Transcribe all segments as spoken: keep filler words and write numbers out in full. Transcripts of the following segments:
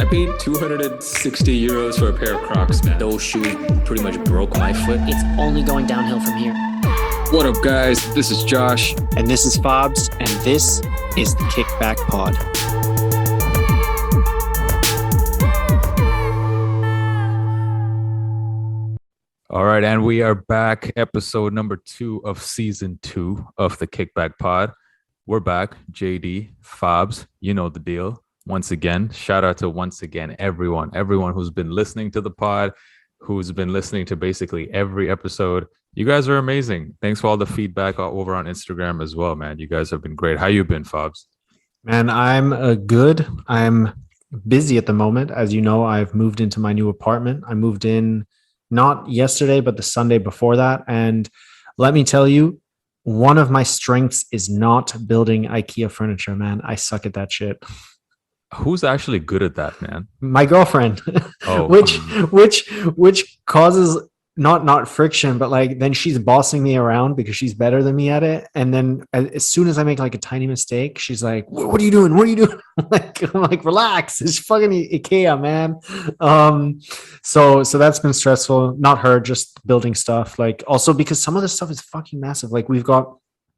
paid two hundred sixty euros for a pair of Crocs, man. Those shoes pretty much broke my foot. It's only going downhill from here. What up, guys? This is Josh. And this is Fobs, and this is the Kickback Pod. All right, and we are back. Episode number two of season two of the Kickback Pod. We're back. J D, Fobs, you know the deal. Once again, shout out to once again everyone, everyone who's been listening to the pod, who's been listening to basically every episode. You guys are amazing. Thanks for all the feedback over on Instagram as well, man. You guys have been great. How you been, Fobs? Man, I'm uh, good. I'm busy at the moment. As you know, I've moved into my new apartment. I moved in not yesterday, but the Sunday before that. And let me tell you, one of my strengths is not building IKEA furniture, man. I suck at that shit. Who's actually good at that, man? My girlfriend, oh, which, um... which, which causes not, not friction, but like, then she's bossing me around because she's better than me at it. And then as soon as I make like a tiny mistake, she's like, what are you doing? What are you doing? I'm like, I'm like, relax. It's fucking IKEA, man. Um, so, so that's been stressful. Not her, just building stuff. Like also because some of the stuff is fucking massive. Like we've got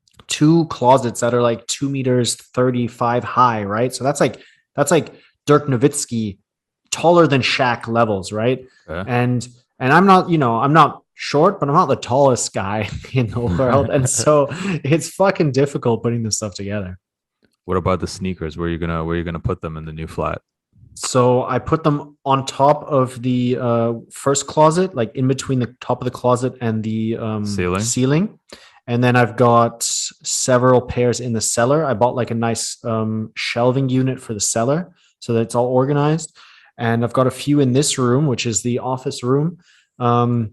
two closets that are like two meters, thirty-five high. Right. So that's like, That's like Dirk Nowitzki, taller than Shaq levels, right? Yeah. And and I'm not, you know, I'm not short, but I'm not the tallest guy in the world, and so it's fucking difficult putting this stuff together. What about the sneakers? Where are you gonna where are you gonna put them in the new flat? So I put them on top of the uh, first closet, like in between the top of the closet and the um, ceiling. ceiling. And then I've got several pairs in the cellar. I bought like a nice um, shelving unit for the cellar so that it's all organized. And I've got a few in this room, which is the office room. Um,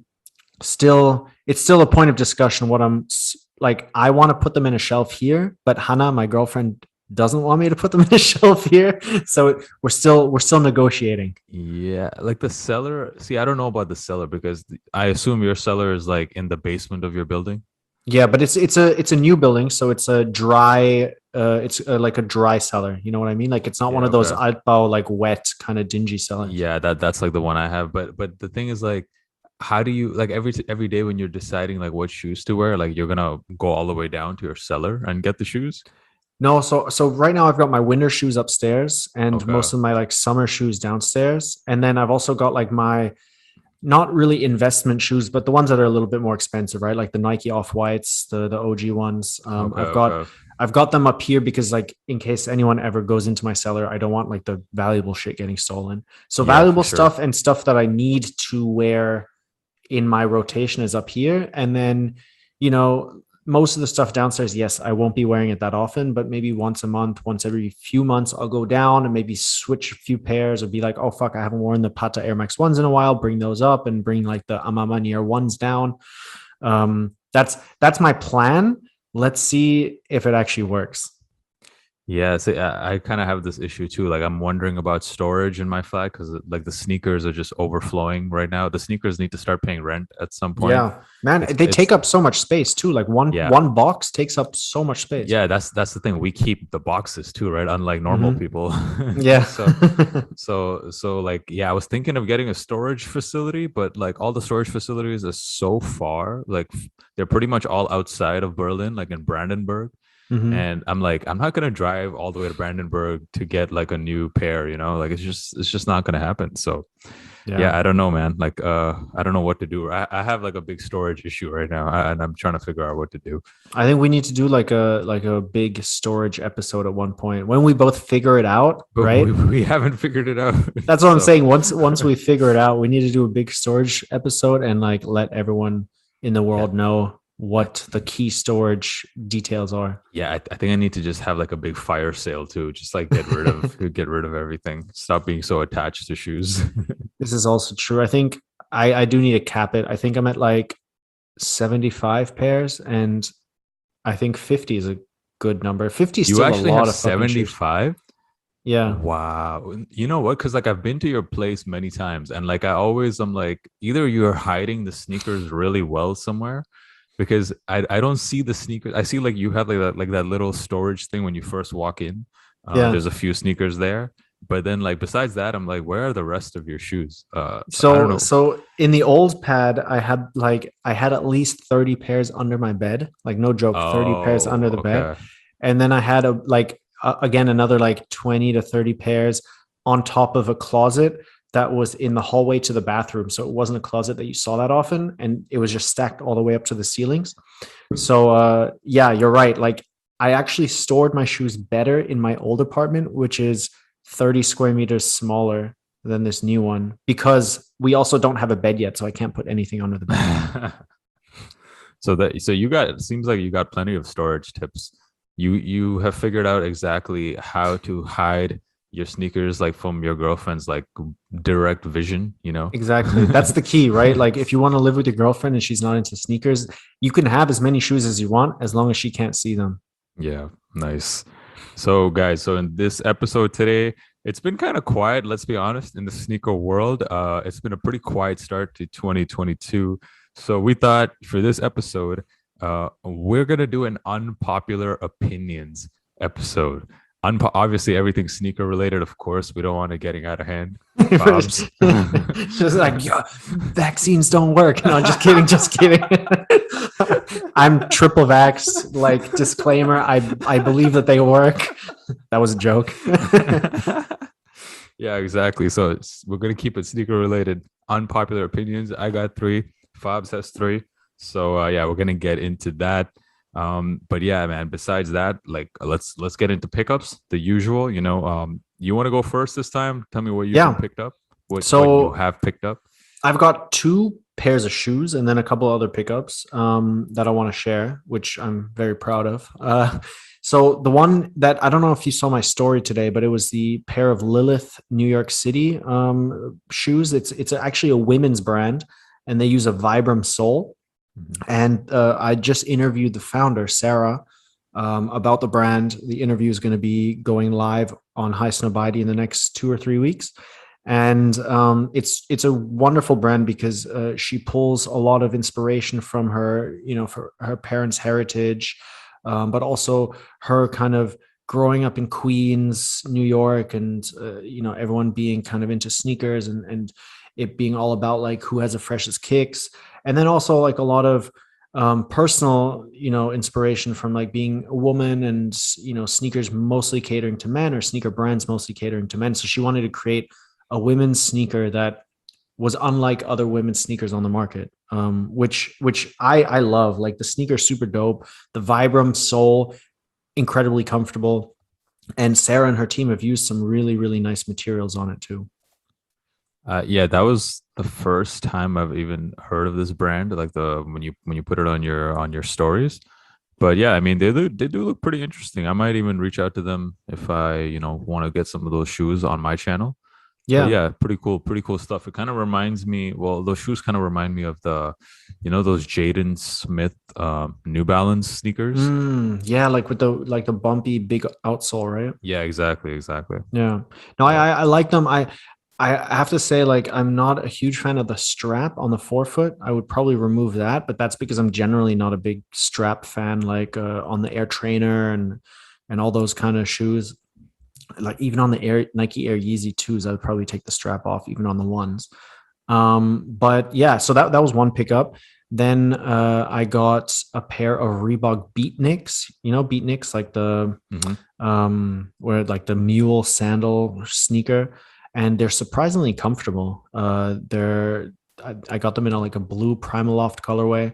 still, it's still a point of discussion what I'm like. I want to put them in a shelf here, but Hannah, my girlfriend, doesn't want me to put them in a shelf here. So we're still we're still negotiating. Yeah, like the cellar. See, I don't know about the cellar because I assume your cellar is like in the basement of your building. Yeah, but it's it's a it's a new building, so it's a dry, uh, it's a, like a dry cellar. You know what I mean? Like it's not yeah, one of those okay. Altbau like wet kind of dingy cellars. Yeah, that that's like the one I have. But but the thing is like, how do you like every every day when you're deciding like what shoes to wear? Like you're gonna go all the way down to your cellar and get the shoes? No, so so right now I've got my winter shoes upstairs and okay. most of my like summer shoes downstairs, and then I've also got like my. Not really investment shoes, but the ones that are a little bit more expensive, right? Like the Nike Off-Whites, the the O G ones. Um, okay, I've got okay. I've got them up here because like in case anyone ever goes into my cellar, I don't want like the valuable shit getting stolen. So yeah, valuable sure. stuff and stuff that I need to wear in my rotation is up here. And then, you know, most of the stuff downstairs, yes, I won't be wearing it that often, but maybe once a month, once every few months, I'll go down and maybe switch a few pairs or be like, oh, fuck, I haven't worn the Pata Air Max ones in a while, bring those up and bring like the Amama Nier ones down. Um, that's, that's my plan. Let's see if it actually works. Yeah, so I, I kind of have this issue too. Like I'm wondering about storage in my flat because like the sneakers are just overflowing right now. The sneakers need to start paying rent at some point. Yeah, man, it's, they it's, take up so much space too. Like one yeah. one box takes up so much space. Yeah, that's that's the thing. We keep the boxes too, right? Unlike normal mm-hmm. people. Yeah. so so so like yeah, I was thinking of getting a storage facility, but like all the storage facilities are so far. Like they're pretty much all outside of Berlin, like in Brandenburg. Mm-hmm. And I'm like, I'm not gonna drive all the way to Brandenburg to get like a new pair, you know, like it's just it's just not gonna happen. So yeah, yeah I don't know, man. Like uh I don't know what to do. I, I have like a big storage issue right now, and I'm trying to figure out what to do. I think we need to do like a like a big storage episode at one point when we both figure it out, but right? We, we haven't figured it out. That's what so. I'm saying. Once once we figure it out, we need to do a big storage episode and like let everyone in the world yeah. know what the key storage details are. Yeah, I, I think I need to just have like a big fire sale too. Just like get rid of get rid of everything. Stop being so attached to shoes. This is also true. I think I, I do need to cap it. I think I'm at like seventy-five pairs, and I think fifty is a good number. fifty is you still actually a lot have of seventy-five? Yeah. Wow. You know what? Because like I've been to your place many times, and like I always I'm like either you're hiding the sneakers really well somewhere. Because I, I don't see the sneakers. I see like you have like that like that little storage thing when you first walk in. Um, yeah. There's a few sneakers there, but then like besides that, I'm like, where are the rest of your shoes? Uh, I don't So know. so in the old pad, I had like I had at least thirty pairs under my bed, like no joke, thirty pairs under Oh, the bed. okay. And then I had a like uh, again another like twenty to thirty pairs on top of a closet that was in the hallway to the bathroom. So it wasn't a closet that you saw that often, and it was just stacked all the way up to the ceilings. So uh yeah, you're right. Like I actually stored my shoes better in my old apartment, which is thirty square meters smaller than this new one, because we also don't have a bed yet, so I can't put anything under the bed. So that so you got, it seems like you got plenty of storage tips. You you have figured out exactly how to hide your sneakers like from your girlfriend's like direct vision, you know? Exactly. That's the key, right? Like if you want to live with your girlfriend and she's not into sneakers, you can have as many shoes as you want as long as she can't see them. Yeah, nice. So guys, so in this episode today, it's been kind of quiet, let's be honest, in the sneaker world. Uh it's been a pretty quiet start to twenty twenty-two. So we thought for this episode, uh we're going to do an unpopular opinions episode. Unpo- obviously everything sneaker related, of course. We don't want it getting out of hand. Bobs. Just like, yeah, vaccines don't work. No, just kidding, just kidding. I'm triple vax. Like disclaimer, I I believe that they work. That was a joke. Yeah, exactly. So it's, we're gonna keep it sneaker related. Unpopular opinions. I got three. Fabs has three. So uh, yeah, we're gonna get into that. Um, but yeah, man. Besides that, like let's let's get into pickups. The usual, you know. Um, you want to go first this time? Tell me what you Yeah. picked up. What, So- what you have picked up. I've got two pairs of shoes and then a couple other pickups um, that I want to share, which I'm very proud of. Uh, so the one that I don't know if you saw my story today, but it was the pair of Lilith New York City um, shoes. It's it's actually a women's brand, and they use a Vibram sole. And uh, I just interviewed the founder, Sarah, um, about the brand. The interview is going to be going live on High Snobiety in the next two or three weeks. And um, it's it's a wonderful brand because uh, she pulls a lot of inspiration from her, you know, for her parents' heritage, um, but also her kind of growing up in Queens, New York, and uh, you know, everyone being kind of into sneakers and and it being all about like who has the freshest kicks, and then also like a lot of um, personal, you know, inspiration from like being a woman and you know, sneakers mostly catering to men or sneaker brands mostly catering to men. So she wanted to create a women's sneaker that was unlike other women's sneakers on the market, um, which which I I love. Like the sneaker, super dope. The Vibram sole, incredibly comfortable, and Sarah and her team have used some really really nice materials on it too. Uh, yeah, that was the first time I've even heard of this brand. Like the when you when you put it on your on your stories. But yeah, I mean they do they do look pretty interesting. I might even reach out to them if I you know want to get some of those shoes on my channel. Yeah, But yeah, pretty cool, pretty cool stuff. It kind of reminds me. Well, those shoes kind of remind me of the, you know, those Jaden Smith um, New Balance sneakers. Mm, yeah, like with the like the bumpy big outsole, right? Yeah, exactly, exactly. Yeah. No, I I, I like them. I I have to say, like, I'm not a huge fan of the strap on the forefoot. I would probably remove that, but that's because I'm generally not a big strap fan, like uh, on the Air Trainer and and all those kind of shoes. Like even on the Air Nike Air Yeezy twos, I would probably take the strap off, even on the ones. Um, but yeah, so that that was one pickup. Then uh, I got a pair of Reebok Beatniks. You know, Beatniks, like the Mhm. um, where like the mule sandal sneaker, and they're surprisingly comfortable. Uh, they're I, I got them in a, like a blue Primaloft colorway.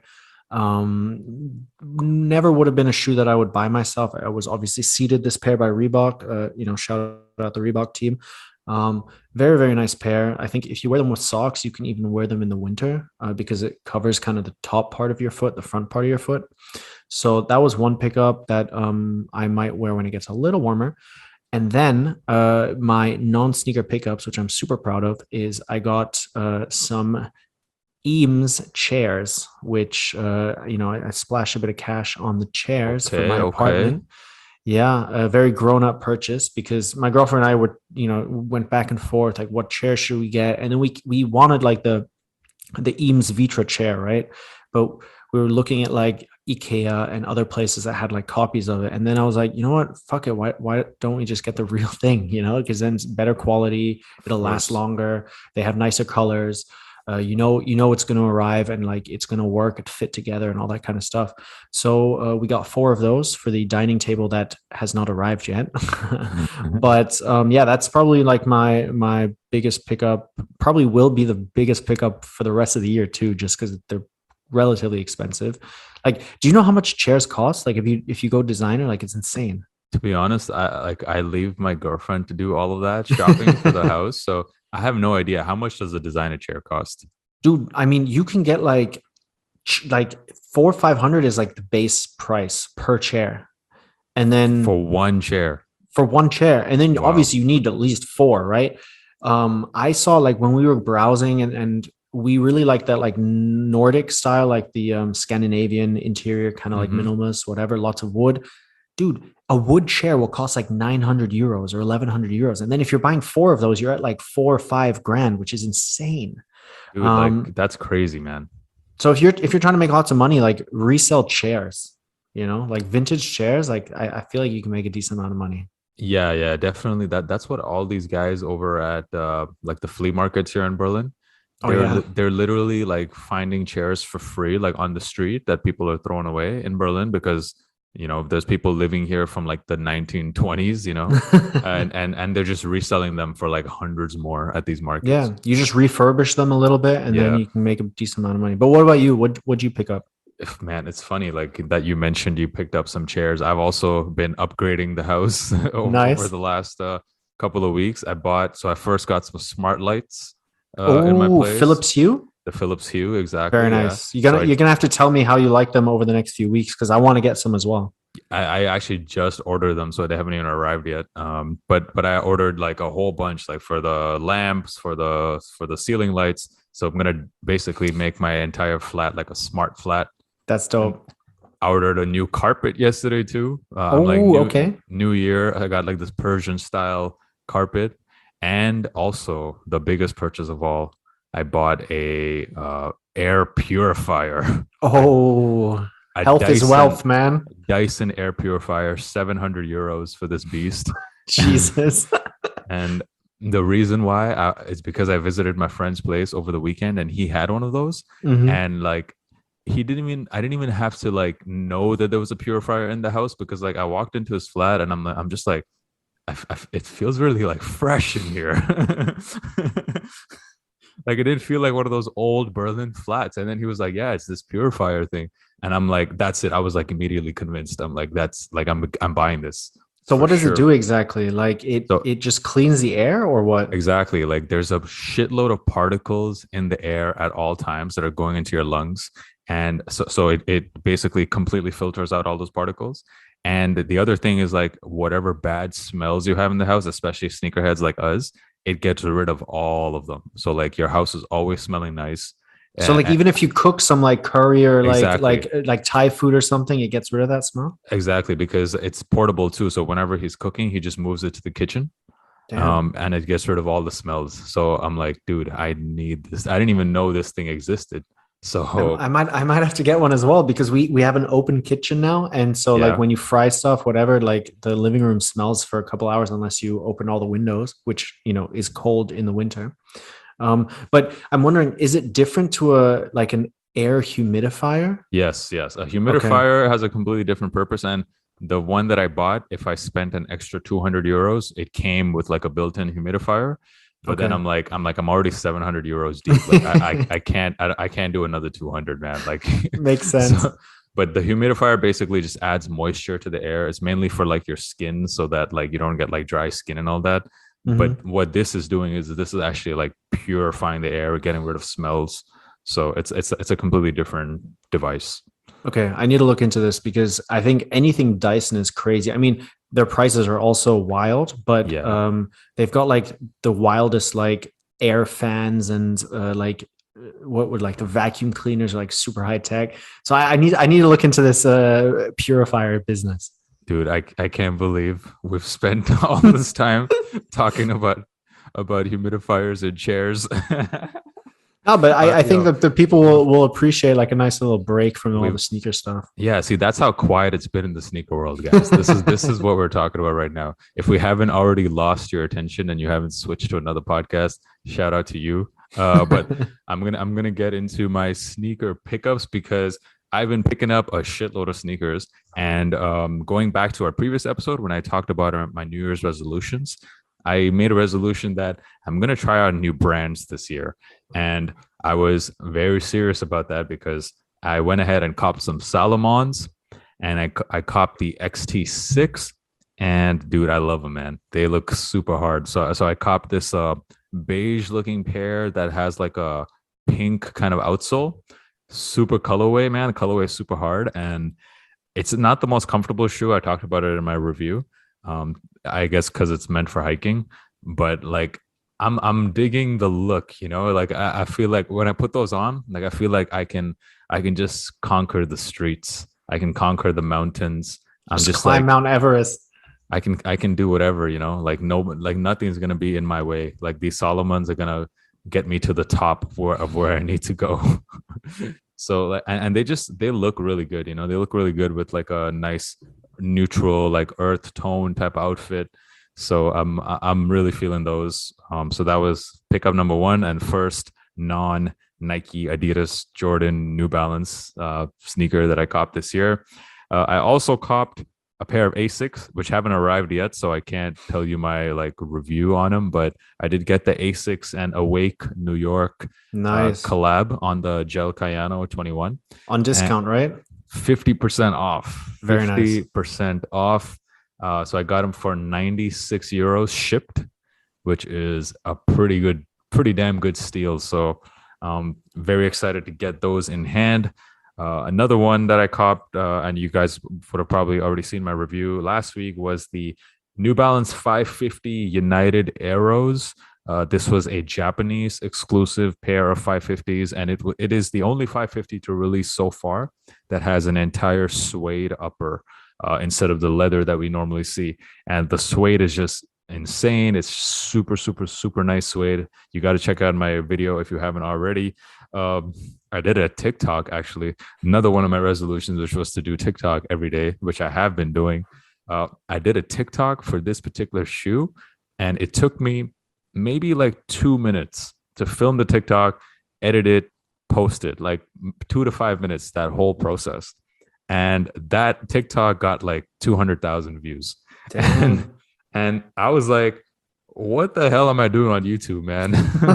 Um, never would have been a shoe that I would buy myself. I was obviously seeded this pair by Reebok. Uh, you know, shout out the Reebok team. Um, very, very nice pair. I think if you wear them with socks, you can even wear them in the winter uh, because it covers kind of the top part of your foot, the front part of your foot. So that was one pickup that um, I might wear when it gets a little warmer. And then uh, my non-sneaker pickups, which I'm super proud of, is I got uh, some Eames chairs, which uh, you know, I, I splashed a bit of cash on the chairs for Okay, my okay. apartment. Yeah, a very grown-up purchase because my girlfriend and I were, you know, went back and forth like, what chair should we get? And then we we wanted like the the Eames Vitra chair, right? But we were looking at like IKEA and other places that had like copies of it. And then I was like, you know what? Fuck it. Why why don't we just get the real thing? You know, because then it's better quality. It'll last longer. They have nicer colors. Uh, you know, you know it's going to arrive and like it's going to work and fit together and all that kind of stuff. So uh, we got four of those for the dining table that has not arrived yet. But um, yeah, that's probably like my my biggest pickup. Probably will be the biggest pickup for the rest of the year too, just because they're relatively expensive. Like, do you know how much chairs cost? Like, if you if you go designer, like it's insane. To be honest, I like I leave my girlfriend to do all of that shopping for the house, so I have no idea how much does a designer chair cost. Dude, I mean, you can get like like four or five hundred is like the base price per chair, and then For one chair. for one chair, and then Wow. obviously you need at least four, right? Um, I saw like when we were browsing, and and we really like that like Nordic style, like the um, Scandinavian interior, kind of like Mhm. minimalist, whatever, lots of wood. Dude, a wood chair will cost like nine hundred euros or eleven hundred euros. And then if you're buying four of those, you're at like four or five grand, which is insane. Dude, Um, like that's crazy, man. So if you're if you're trying to make lots of money, like resell chairs, you know, like vintage chairs, like I, I feel like you can make a decent amount of money. Yeah, yeah, definitely. That that's what all these guys over at uh like the flea markets here in Berlin. Oh, They're yeah. li- they're literally like finding chairs for free, like on the street that people are throwing away in Berlin because you know there's people living here from like the nineteen twenties, you know, and and and they're just reselling them for like hundreds more at these markets. Yeah, you just refurbish them a little bit, and Yeah. then you can make a decent amount of money. But what about you? What what'd you pick up? If- Man, it's funny like that you mentioned you picked up some chairs. I've also been upgrading the house over, Nice. over the last uh, couple of weeks. I bought so I first got some smart lights uh, in my Oh, place. Philips Hue. The Philips Hue, exactly. Very yeah. nice. You're gonna So I- you're gonna have to tell me how you like them over the next few weeks because I want to get some as well. I, I actually just ordered them, so they haven't even arrived yet. Um, but but I ordered like a whole bunch, like for the lamps, for the for the ceiling lights. So I'm gonna basically make my entire flat like a smart flat. That's dope. I ordered a new carpet yesterday too. Uh, I'm Oh, like new, okay. New Year, I got like this Persian style carpet, and also the biggest purchase of all, I bought a uh, air purifier. Oh, A health is Dyson- wealth, man. Dyson air purifier, seven hundred euros for this beast. Jesus. And the reason why I, is because I visited my friend's place over the weekend and he had one of those. Mhm. And like, he didn't even, I didn't even have to like know that there was a purifier in the house because like I walked into his flat and I'm, I'm just like, I, I, it feels really like fresh in here. Like it didn't feel like one of those old Berlin flats. And then he was like, yeah, it's this purifier thing. And I'm like, that's it. I was like immediately convinced. I'm like, that's like, I'm, I'm buying this. So for what does sure. it do exactly? Like it So- it just cleans the air or what? Exactly. Like there's a shitload of particles in the air at all times that are going into your lungs. And so, so it, it basically completely filters out all those particles. And the other thing is like whatever bad smells you have in the house, especially sneakerheads like us, it gets rid of all of them. So like your house is always smelling nice. So like And- even if you cook some like curry or like Exactly. like like Thai food or something, it gets rid of that smell. Exactly, because it's portable too. So whenever he's cooking, he just moves it to the kitchen. Damn. Um, and it gets rid of all the smells. So I'm like, dude, I need this. I didn't even know this thing existed. So I, I might I might have to get one as well because we we have an open kitchen now, and so Yeah. like when you fry stuff, whatever, like the living room smells for a couple hours unless you open all the windows, which you know is cold in the winter. Um, but I'm wondering, is it different to a like an air humidifier? yes, yes, a humidifier has a completely different purpose. And the one that I bought, if I spent an extra two hundred euros, it came with like a built-in humidifier. But then Okay. I'm like, I'm like, I'm already seven hundred euros deep. Like, I, I, I can't, I, I can't do another two hundred, man. Like, Makes sense. So- but the humidifier basically just adds moisture to the air. It's mainly for like your skin so that like you don't get like dry skin and all that. Mhm. But what this is doing is this is actually like purifying the air, getting rid of smells. So it's it's it's a completely different device. Okay, I need to look into this because I think anything Dyson is crazy. I mean, their prices are also wild, but Yeah. um, they've got like the wildest like air fans and uh, like uh, what would like the vacuum cleaners are like super high tech. So I, I need I need to look into this uh, purifier business. Dude, I I can't believe we've spent all this time talking about about humidifiers and chairs. No, but I, Uh, I think yo, that the people will, will appreciate like a nice little break from all we the sneaker stuff. Yeah, see, that's how quiet it's been in the sneaker world, guys. This is this is what we're talking about right now. If we haven't already lost your attention and you haven't switched to another podcast, shout out to you. Uh, but I'm gonna I'm gonna get into my sneaker pickups because I've been picking up a shitload of sneakers. And um, going back to our previous episode when I talked about our, my New Year's resolutions, I made a resolution that I'm gonna try out new brands this year, and I was very serious about that because I went ahead and copped some Salomons, and I I copped the X T six, and dude, I love them, man. They look super hard. So so I copped this uh beige looking pair that has like a pink kind of outsole, super colorway, man. The colorway is super hard, and it's not the most comfortable shoe. I talked about it in my review. Um, I guess because it's meant for hiking, but like I'm I'm digging the look, you know. Like I, I feel like when I put those on, like I feel like I can I can just conquer the streets. I can conquer the mountains. I'm Just just climb like Mount Everest. I can I can do whatever, you know. Like no, like nothing's gonna be in my way. Like these Solomons are gonna get me to the top of where of where I need to go. So like, and, and they just they look really good, you know. They look really good with like a nice neutral like earth tone type outfit. So I'm I'm really feeling those. Um, so that was pickup number one and first non Nike, Adidas, Jordan, New Balance uh, sneaker that I copped this year. Uh, I also copped a pair of Asics, which haven't arrived yet, so I can't tell you my like review on them. But I did get the Asics and Awake New York Nice. uh, collab on the Gel Cayano twenty-one. On discount, right? fifty percent off. Very nice. fifty percent off. Uh, so I got them for ninety-six euros shipped, which is a pretty good, pretty damn good steal. So um, very excited to get those in hand. Uh, another one that I copped, uh, and you guys would have probably already seen my review last week, was the New Balance five fifty United Arrows. Uh, this was a Japanese exclusive pair of five fifties, and it it is the only five fifty to release so far that has an entire suede upper uh, instead of the leather that we normally see. And the suede is just insane. It's super, super, super nice suede. You got to check out my video if you haven't already. Um, I did a TikTok actually. Another one of my resolutions, which was to do TikTok every day, which I have been doing. Uh, I did a TikTok for this particular shoe, and it took me maybe like two minutes to film the TikTok, edit it, post it, like two to five minutes, that whole process. And that TikTok got like two hundred thousand views. And, and I was like, what the hell am I doing on YouTube, man?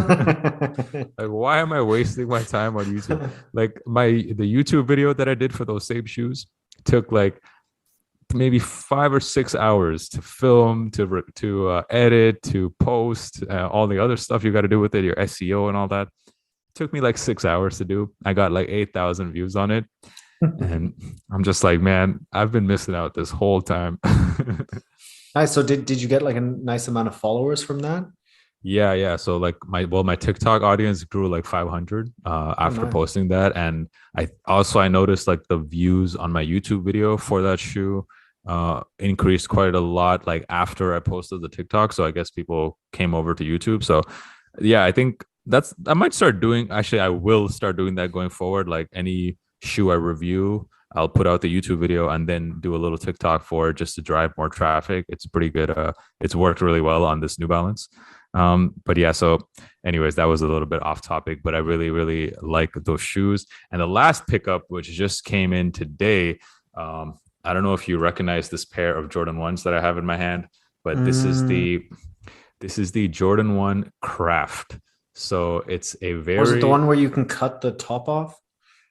Like, why am I wasting my time on YouTube? Like my, the YouTube video that I did for those same shoes took like maybe five or six hours to film, to to uh, edit, to post, uh, all the other stuff you got to do with it, your S E O and all that. It took me like six hours to do. I got like eight thousand views on it. And I'm just like, man, I've been missing out this whole time. Nice. So did, did you get like a nice amount of followers from that? Yeah, yeah. So like my well, my TikTok audience grew like five hundred uh, after Oh, nice. posting that, and I also I noticed like the views on my YouTube video for that shoe uh increased quite a lot like after I posted the TikTok. So I guess people came over to YouTube. So yeah, I think that's I might start doing. Actually, I will start doing that going forward. Like any shoe I review, I'll put out the YouTube video and then do a little TikTok for it just to drive more traffic. It's pretty good. Uh, it's worked really well on this New Balance. Um, but yeah, so anyways, that was a little bit off topic, but I really, really like those shoes. And the last pickup, which just came in today, um, I don't know if you recognize this pair of Jordan ones that I have in my hand, but this is the this is the Jordan one Craft. So it's a very Was it the one where you can cut the top off?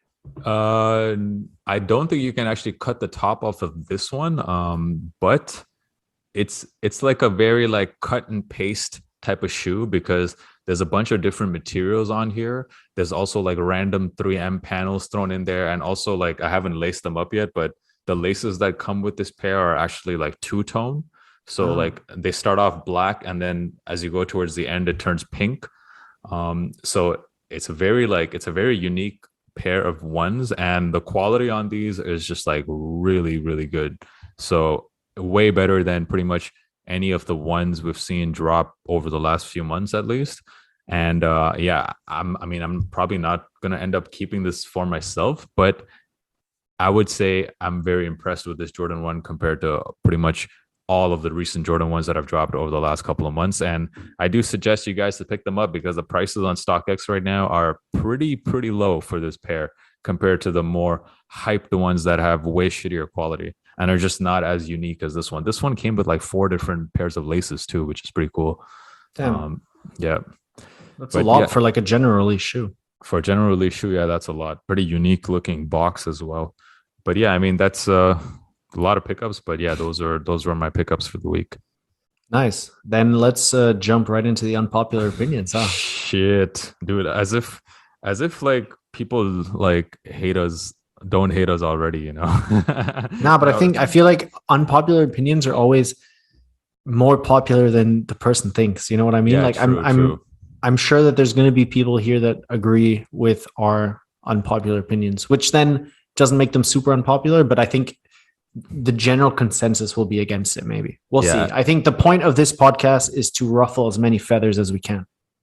Uh, I don't think you can actually cut the top off of this one. Um, but it's it's like a very like cut and paste type of shoe because there's a bunch of different materials on here. There's also like random three M panels thrown in there, and also like I haven't laced them up yet, but the laces that come with this pair are actually like two tone. So Oh. like they start off black, and then as you go towards the end, it turns pink. Um, so it's a very like it's a very unique pair of ones, and the quality on these is just like really, really good. So way better than pretty much any of the ones we've seen drop over the last few months, at least. And uh, yeah, I'm. I mean, I'm probably not gonna end up keeping this for myself, but I would say I'm very impressed with this Jordan one compared to pretty much all of the recent Jordan ones that I've dropped over the last couple of months. And I do suggest you guys to pick them up because the prices on StockX right now are pretty, pretty low for this pair compared to the more hyped ones that have way shittier quality and are just not as unique as this one. This one came with like four different pairs of laces too, which is pretty cool. Damn. Um, yeah. That's but a lot yeah, for like a general release shoe. For a general release shoe, yeah, that's a lot. Pretty unique looking box as well. But yeah, I mean, that's uh, a lot of pickups. But yeah, those are those were my pickups for the week. Nice. Then let's uh, jump right into the unpopular opinions. Huh? Shit, dude. As if, as if like people like hate us, don't hate us already, you know? Nah, but I think I feel like unpopular opinions are always more popular than the person thinks. You know what I mean? Yeah, like true, I'm, I'm. True. I'm sure that there's going to be people here that agree with our unpopular opinions, which then doesn't make them super unpopular. But I think the general consensus will be against it. Maybe we'll yeah. see. I think the point of this podcast is to ruffle as many feathers as we can.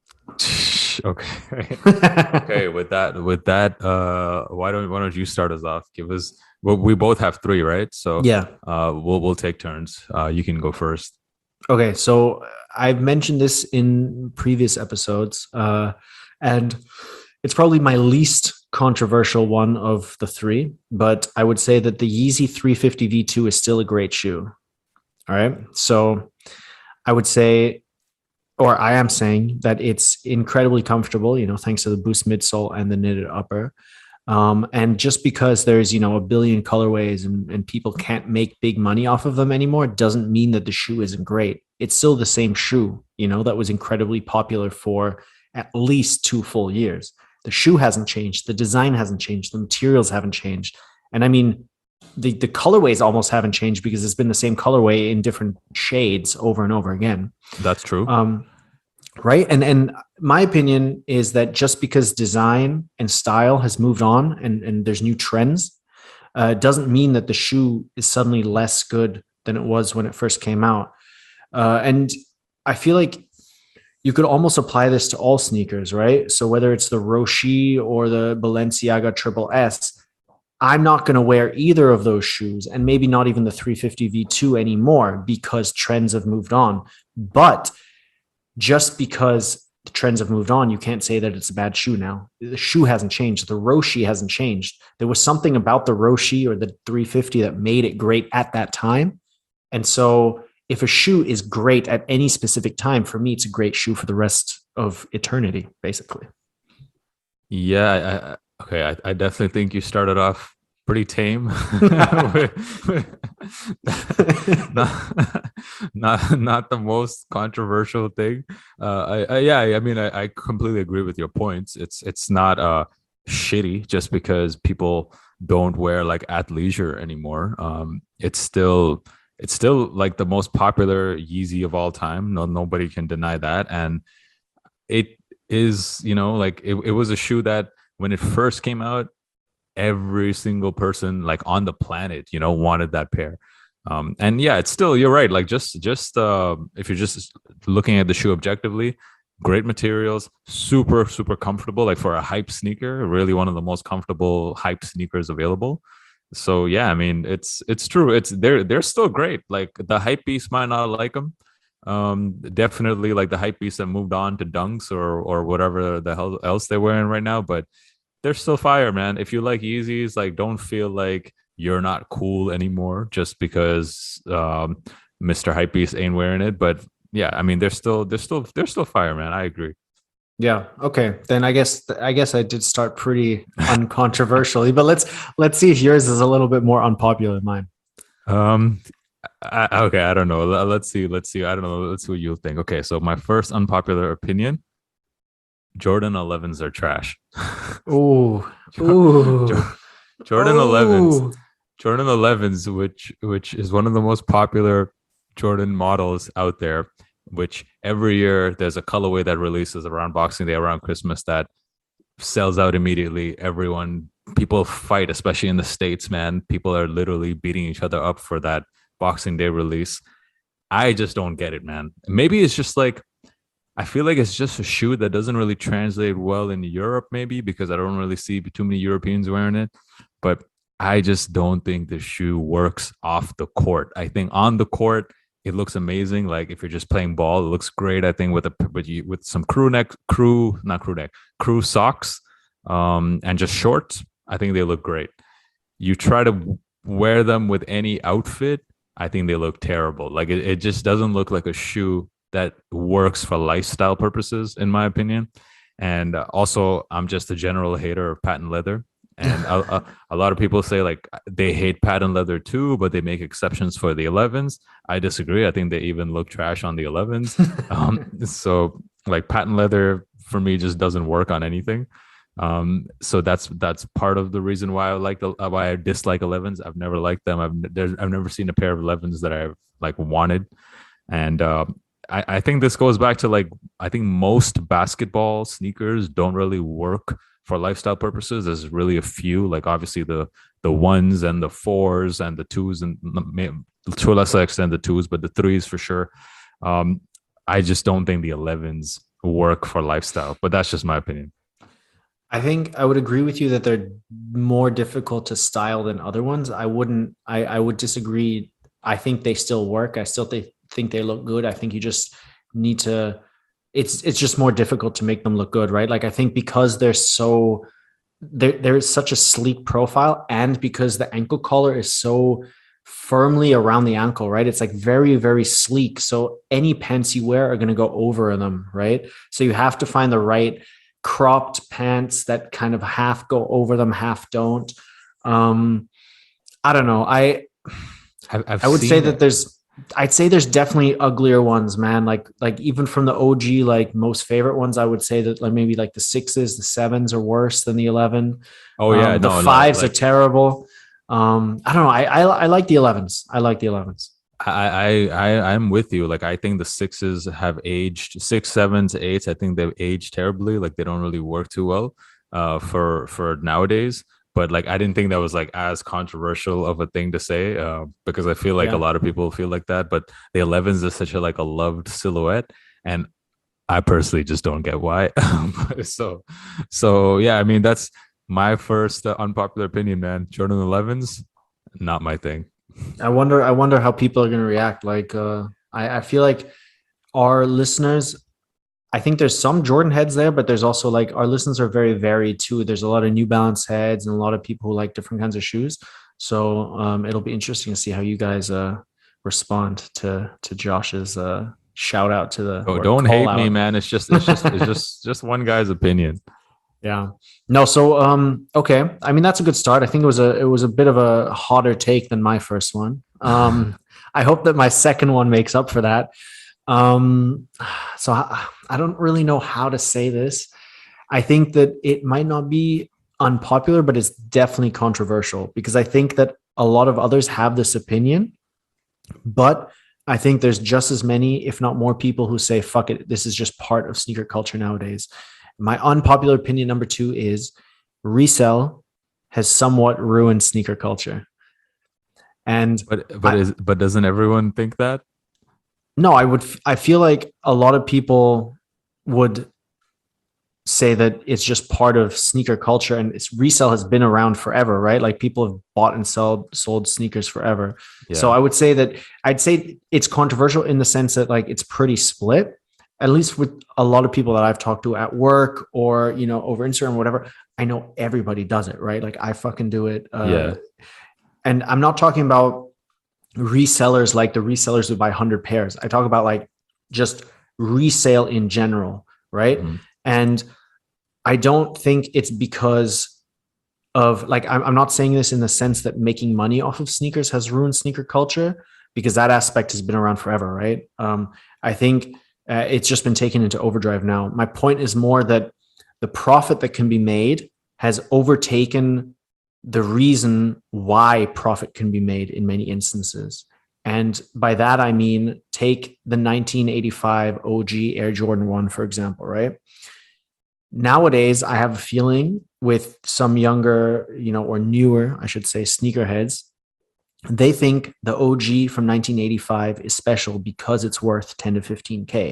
Okay. Okay. With that, with that, uh, why don't why don't you start us off? Give us. Well, we both have three, right? So yeah, uh, we'll we'll take turns. Uh, you can go first. Okay, so I've mentioned this in previous episodes, uh, and it's probably my least controversial one of the three, but I would say that the Yeezy three fifty V two is still a great shoe. All right, so I would say, or I am saying that it's incredibly comfortable, you know, thanks to the Boost midsole and the knitted upper. Um, and just because there's, you know, a billion colorways and, and people can't make big money off of them anymore, doesn't mean that the shoe isn't great. It's still the same shoe, you know, that was incredibly popular for at least two full years. The shoe hasn't changed. The design hasn't changed. The materials haven't changed. And I mean, the, the colorways almost haven't changed because it's been the same colorway in different shades over and over again. That's true. Um, Right. And and my opinion is that just because design and style has moved on and, and there's new trends, uh, doesn't mean that the shoe is suddenly less good than it was when it first came out. Uh, and I feel like you could almost apply this to all sneakers, right? So whether it's the Roshe or the Balenciaga Triple S, I'm not going to wear either of those shoes and maybe not even the three fifty V two anymore because trends have moved on. But just because the trends have moved on, you can't say that it's a bad shoe now. The shoe hasn't changed. The Roshe hasn't changed. There was something about the Roshe or the three fifty that made it great at that time. And so if a shoe is great at any specific time, for me, it's a great shoe for the rest of eternity, basically. Yeah. I, okay. I, I definitely think you started off pretty tame. not, not not the most controversial thing. Uh, I, I yeah, I mean, I, I completely agree with your points. It's it's not uh shitty just because people don't wear like athleisure anymore. Um, it's still it's still like the most popular Yeezy of all time. No, nobody can deny that, and it is, you know, like it, it was a shoe that when it first came out, every single person like on the planet, you know, wanted that pair. Um, and yeah, it's still, you're right. Like just, just uh, if you're just looking at the shoe objectively, great materials, super, super comfortable. Like for a hype sneaker, really one of the most comfortable hype sneakers available. So yeah, I mean, it's it's true. It's they're they're still great. Like the hype beast might not like them. Um, definitely like the hype beast that moved on to Dunks or or whatever the hell else they're wearing right now, but they're still fire, man. If you like Yeezys, like don't feel like you're not cool anymore just because um, Mister Hypebeast ain't wearing it. But yeah, I mean, they're still, they're still, they're still fire, man. I agree. Yeah. Okay. Then I guess I guess I did start pretty uncontroversially, but let's let's see if yours is a little bit more unpopular than mine. Um. I, okay. I don't know. Let's see. Let's see. I don't know. Let's see what you think. Okay. So my first unpopular opinion: Jordan elevens are trash. Ooh. Ooh. Jordan elevens. Jordan elevens, which which is one of the most popular Jordan models out there, which every year there's a colorway that releases around Boxing Day, around Christmas, that sells out immediately. Everyone, people fight, especially in the States, man. People are literally beating each other up for that Boxing Day release. I just don't get it, man. Maybe it's just like I feel like it's just a shoe that doesn't really translate well in Europe, maybe because I don't really see too many Europeans wearing it. But I just don't think the shoe works off the court. I think on the court, it looks amazing. Like if you're just playing ball, it looks great. I think with a with, you, with some crew neck, crew not crew neck, crew socks, um, and just shorts, I think they look great. You try to wear them with any outfit, I think they look terrible. Like it, it just doesn't look like a shoe that works for lifestyle purposes, in my opinion. And uh, also, I'm just a general hater of patent leather. And a, a, a lot of people say like they hate patent leather too, but they make exceptions for the elevens. I disagree. I think they even look trash on the elevens. um, so like patent leather for me just doesn't work on anything. Um, so that's that's part of the reason why I like the why I dislike elevens. I've never liked them. I've there's, I've never seen a pair of elevens that I've like wanted. And uh, I, I think this goes back to like I think most basketball sneakers don't really work for lifestyle purposes. There's really a few, like obviously the the ones and the fours and the twos, and to a lesser extent the twos, but the threes for sure. Um, I just don't think the elevens work for lifestyle, but that's just my opinion. I think I would agree with you that they're more difficult to style than other ones. I wouldn't, I, I would disagree. I think they still work. I still th- think they look good. I think you just need to, it's, it's just more difficult to make them look good, right? Like, I think because they're so, there, there's such a sleek profile, and because the ankle collar is so firmly around the ankle, right? It's like very, very sleek. So any pants you wear are going to go over them, right? So you have to find the right cropped pants that kind of half go over them, half don't. Um, I don't know. I I've, I've I would say it. that there's, I'd say there's definitely uglier ones, man. Like, like even from the O G, like most favorite ones, I would say that like maybe like the sixes, the sevens are worse than the eleven. Oh yeah, um, the no, fives like, are terrible. Um, I don't know. I, I I like the elevens. I like the elevens. I, I I I'm with you. Like I think the sixes have aged, six, sevens, eights. I think they've aged terribly. Like they don't really work too well uh, for for nowadays. But like I didn't think that was like as controversial of a thing to say uh, because I feel like Yeah. a lot of people feel like that. But the elevens is such a like a loved silhouette, and I personally just don't get why. so so yeah, I mean that's my first uh, unpopular opinion, man. Jordan elevens, not my thing. I wonder, I wonder how people are going to react. Like, uh, I, I feel like our listeners, I think there's some Jordan heads there, but there's also like our listeners are very varied too. There's a lot of New Balance heads and a lot of people who like different kinds of shoes. So um, it'll be interesting to see how you guys uh, respond to to Josh's uh, shout out to the. Oh, don't hate out. me, man. It's just it's just it's just just one guy's opinion. Yeah. No, so um okay. I mean that's a good start. I think it was a it was a bit of a hotter take than my first one. Um I hope that my second one makes up for that. Um so I, I don't really know how to say this. I think that it might not be unpopular, but it's definitely controversial because I think that a lot of others have this opinion, but I think there's just as many, if not more people who say, fuck it, this is just part of sneaker culture nowadays. My unpopular opinion number two is resell has somewhat ruined sneaker culture. And but but I, is but doesn't everyone think that? No, I would. I feel like a lot of people would say that it's just part of sneaker culture, and it's resell has been around forever, right? Like people have bought and sold sold sneakers forever. Yeah. So I would say that I'd say it's controversial in the sense that like it's pretty split. At least with a lot of people that I've talked to at work or, you know, over Instagram or whatever, I know everybody does it, right? Like I fucking do it. Uh, yeah. And I'm not talking about resellers like the resellers who buy one hundred pairs. I talk about like just resale in general, right? Mm-hmm. And I don't think it's because of like, I'm, I'm not saying this in the sense that making money off of sneakers has ruined sneaker culture, because that aspect has been around forever, right? Um, I think Uh, it's just been taken into overdrive now. My point is more that the profit that can be made has overtaken the reason why profit can be made in many instances. And by that, I mean, take the nineteen eighty-five O G Air Jordan one, for example, right? Nowadays, I have a feeling with some younger, you know, or newer, I should say, sneakerheads, they think the O G from nineteen eighty-five is special because it's worth ten to fifteen K.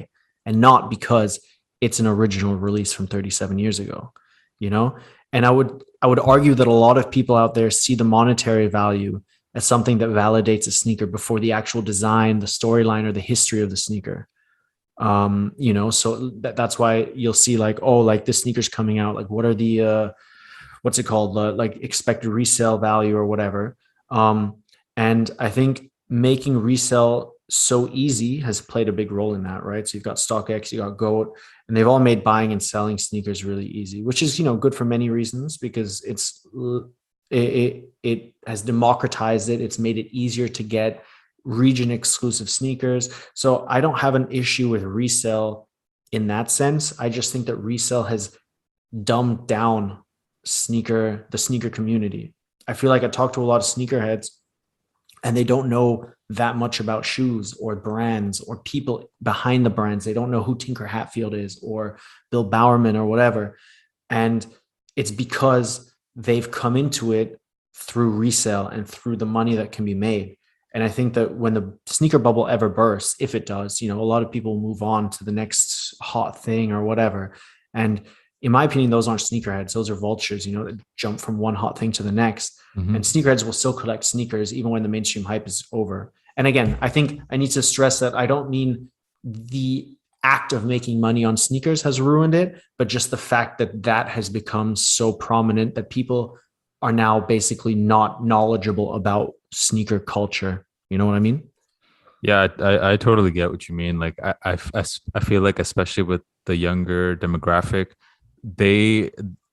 and not because it's an original release from thirty-seven years ago, you know? And I would I would argue that a lot of people out there see the monetary value as something that validates a sneaker before the actual design, the storyline, or the history of the sneaker. Um, you know, so that, that's why you'll see like, oh, like this sneaker's coming out. Like, what are the uh, what's it called? Uh, like expected resale value or whatever. Um, and I think making resale so easy has played a big role in that, right? So you've got StockX, you got GOAT, and they've all made buying and selling sneakers really easy, which is, you know, good for many reasons, because it's it it, it has democratized it. It's made it easier to get region exclusive sneakers. So I don't have an issue with resale in that sense. I just think that resale has dumbed down sneaker, the sneaker community. I feel like I talk to a lot of sneakerheads and they don't know that much about shoes or brands or people behind the brands. They don't know who Tinker Hatfield is or Bill Bowerman or whatever. And it's because they've come into it through resale and through the money that can be made. And I think that when the sneaker bubble ever bursts, if it does, you know, a lot of people move on to the next hot thing or whatever. And in my opinion, those aren't sneakerheads. Those are vultures, you know, that jump from one hot thing to the next. Mm-hmm. And sneakerheads will still collect sneakers even when the mainstream hype is over. And again, I think I need to stress that I don't mean the act of making money on sneakers has ruined it, but just the fact that that has become so prominent that people are now basically not knowledgeable about sneaker culture. You know what I mean? Yeah, I, I totally get what you mean. Like, I, I, I feel like, especially with the younger demographic, they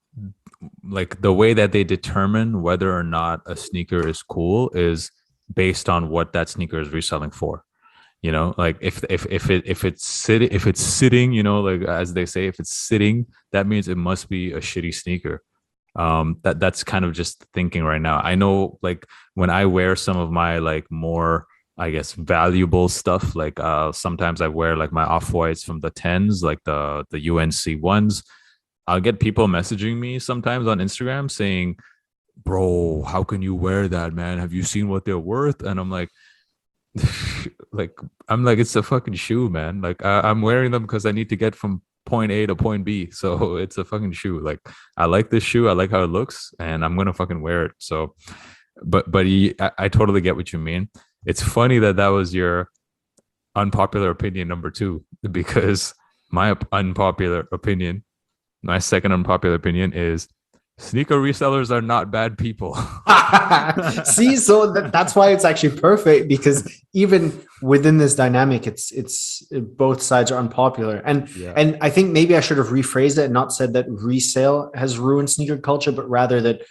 like the way that they determine whether or not a sneaker is cool is based on what that sneaker is reselling for. You know, like if if if it if it's sitting if it's sitting, you know, like as they say, if it's sitting, that means it must be a shitty sneaker. Um, that that's kind of just thinking right now. I know, like when I wear some of my like more, I guess, valuable stuff, like uh, sometimes I wear like my off-whites from the tens, like the the U N C ones. I'll get people messaging me sometimes on Instagram saying, "Bro, how can you wear that, man? Have you seen what they're worth?" And I'm like, like I'm like, it's a fucking shoe, man. Like I, I'm wearing them because I need to get from point A to point B. So it's a fucking shoe. Like I like this shoe. I like how it looks, and I'm gonna fucking wear it. So, but but he, I, I totally get what you mean. It's funny that that was your unpopular opinion number two, because my unpopular opinion, my second unpopular opinion is sneaker resellers are not bad people. See, so th- that's why it's actually perfect, because even within this dynamic, it's it's both sides are unpopular. And yeah. and I think maybe I should have rephrased it and not said that resale has ruined sneaker culture, but rather that,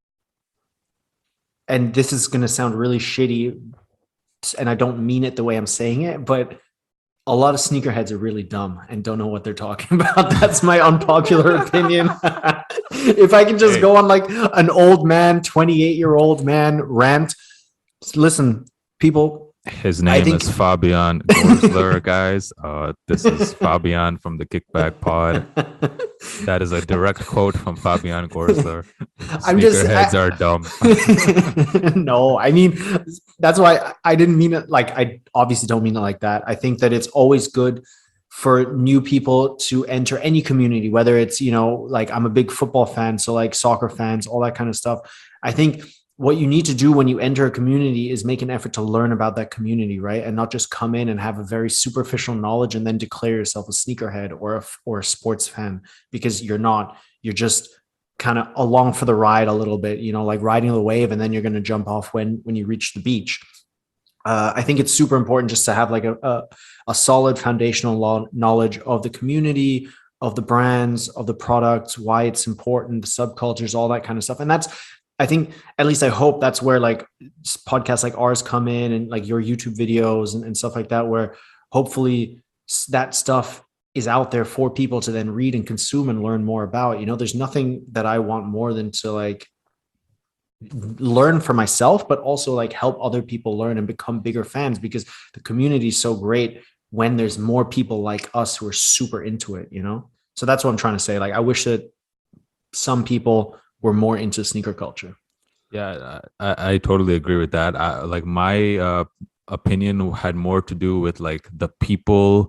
and this is going to sound really shitty, and I don't mean it the way I'm saying it, but a lot of sneakerheads are really dumb and don't know what they're talking about. That's my unpopular opinion. If I can just hey. go on like an old man, twenty-eight year old man rant, listen, people. His name think... is Fabian Gorsler, guys. Uh, this is Fabian from the Kickback Pod. That is a direct quote from Fabian Gorsler. I'm just Sneakerheads I... are dumb. No, I mean, that's why I didn't mean it. Like, I obviously don't mean it like that. I think that it's always good for new people to enter any community, whether it's, you know, like I'm a big football fan, so like soccer fans, all that kind of stuff. I think what you need to do when you enter a community is make an effort to learn about that community, right? And not just come in and have a very superficial knowledge and then declare yourself a sneakerhead or a, or a sports fan, because you're not. You're just kind of along for the ride a little bit, you know, like riding the wave, and then you're going to jump off when when you reach the beach. Uh, I think it's super important just to have like a, a, a solid foundational law, knowledge of the community, of the brands, of the products, why it's important, the subcultures, all that kind of stuff. And that's, I think, at least I hope that's where like podcasts like ours come in, and like your YouTube videos and, and stuff like that, where hopefully that stuff is out there for people to then read and consume and learn more about. You know, there's nothing that I want more than to like learn for myself, but also like help other people learn and become bigger fans, because the community is so great when there's more people like us who are super into it, you know? So that's what I'm trying to say. Like, I wish that some people were more into sneaker culture. Yeah, I, I totally agree with that. I, like my uh, opinion had more to do with like the people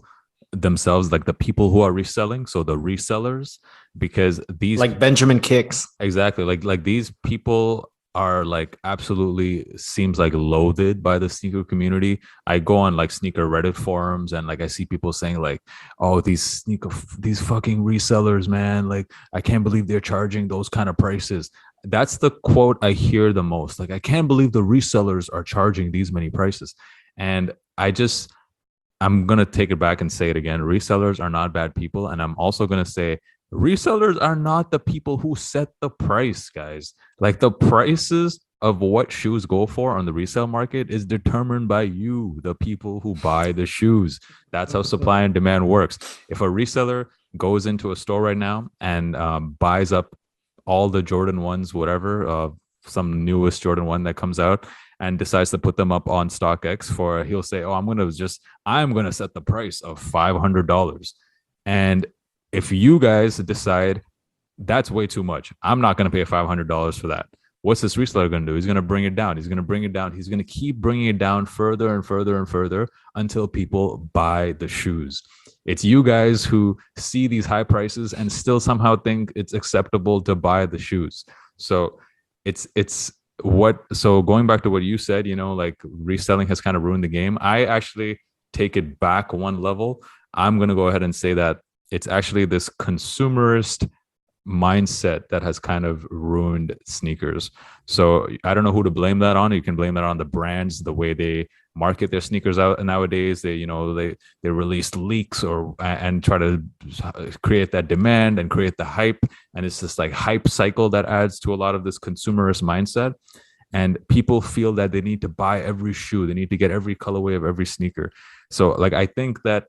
themselves, like the people who are reselling, so the resellers, because these like Benjamin Kicks. exactly like like these people are like absolutely seems like loathed by the sneaker community. I go on like sneaker Reddit forums and like I see people saying like, oh, these sneaker these fucking resellers, man, like I can't believe they're charging those kind of prices. That's the quote I hear the most. Like, I can't believe the resellers are charging these many prices. And I just I'm gonna take it back and say it again. Resellers are not bad people. And I'm also gonna say resellers are not the people who set the price, guys. Like, the prices of what shoes go for on the resale market is determined by you, the people who buy the shoes. That's how supply and demand works. If a reseller goes into a store right now and um, buys up all the Jordan ones, whatever, uh, some newest Jordan one that comes out, and decides to put them up on StockX for, he'll say, oh, I'm going to just, I'm going to set the price of five hundred dollars. And if you guys decide that's way too much, I'm not going to pay five hundred dollars for that. What's this reseller going to do? He's going to bring it down. He's going to bring it down. He's going to keep bringing it down further and further and further until people buy the shoes. It's you guys who see these high prices and still somehow think it's acceptable to buy the shoes. So it's, it's what, so going back to what you said, you know, like reselling has kind of ruined the game. I actually take it back one level. I'm going to go ahead and say that it's actually this consumerist mindset that has kind of ruined sneakers. So I don't know who to blame that on. You can blame that on the brands, the way they market their sneakers out nowadays. They, you know, they they release leaks or and try to create that demand and create the hype. And it's this like hype cycle that adds to a lot of this consumerist mindset. And people feel that they need to buy every shoe. They need to get every colorway of every sneaker. So like, I think that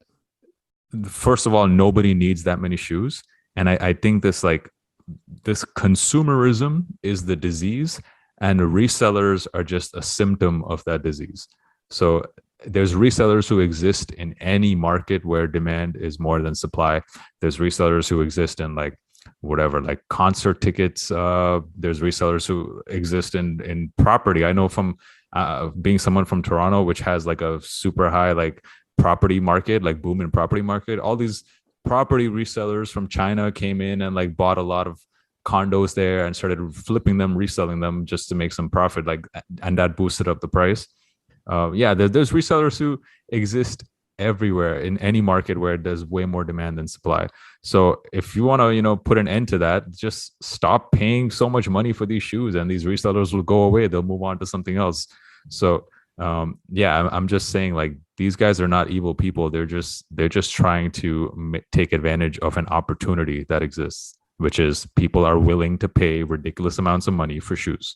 first of all, nobody needs that many shoes. And I, I think this like this consumerism is the disease, and resellers are just a symptom of that disease. So there's resellers who exist in any market where demand is more than supply. There's resellers who exist in like whatever, like concert tickets. Uh, there's resellers who exist in in property. I know from uh, being someone from Toronto, which has like a super high like property market, like boom in property market. All these property resellers from China came in and like bought a lot of condos there and started flipping them, reselling them just to make some profit. Like, and that boosted up the price. Uh, yeah, there, there's resellers who exist everywhere in any market where there's way more demand than supply. So if you want to, you know, put an end to that, just stop paying so much money for these shoes, and these resellers will go away. They'll move on to something else. So um, yeah, I'm, I'm just saying, like, these guys are not evil people. They're just they're just trying to m- take advantage of an opportunity that exists, which is people are willing to pay ridiculous amounts of money for shoes.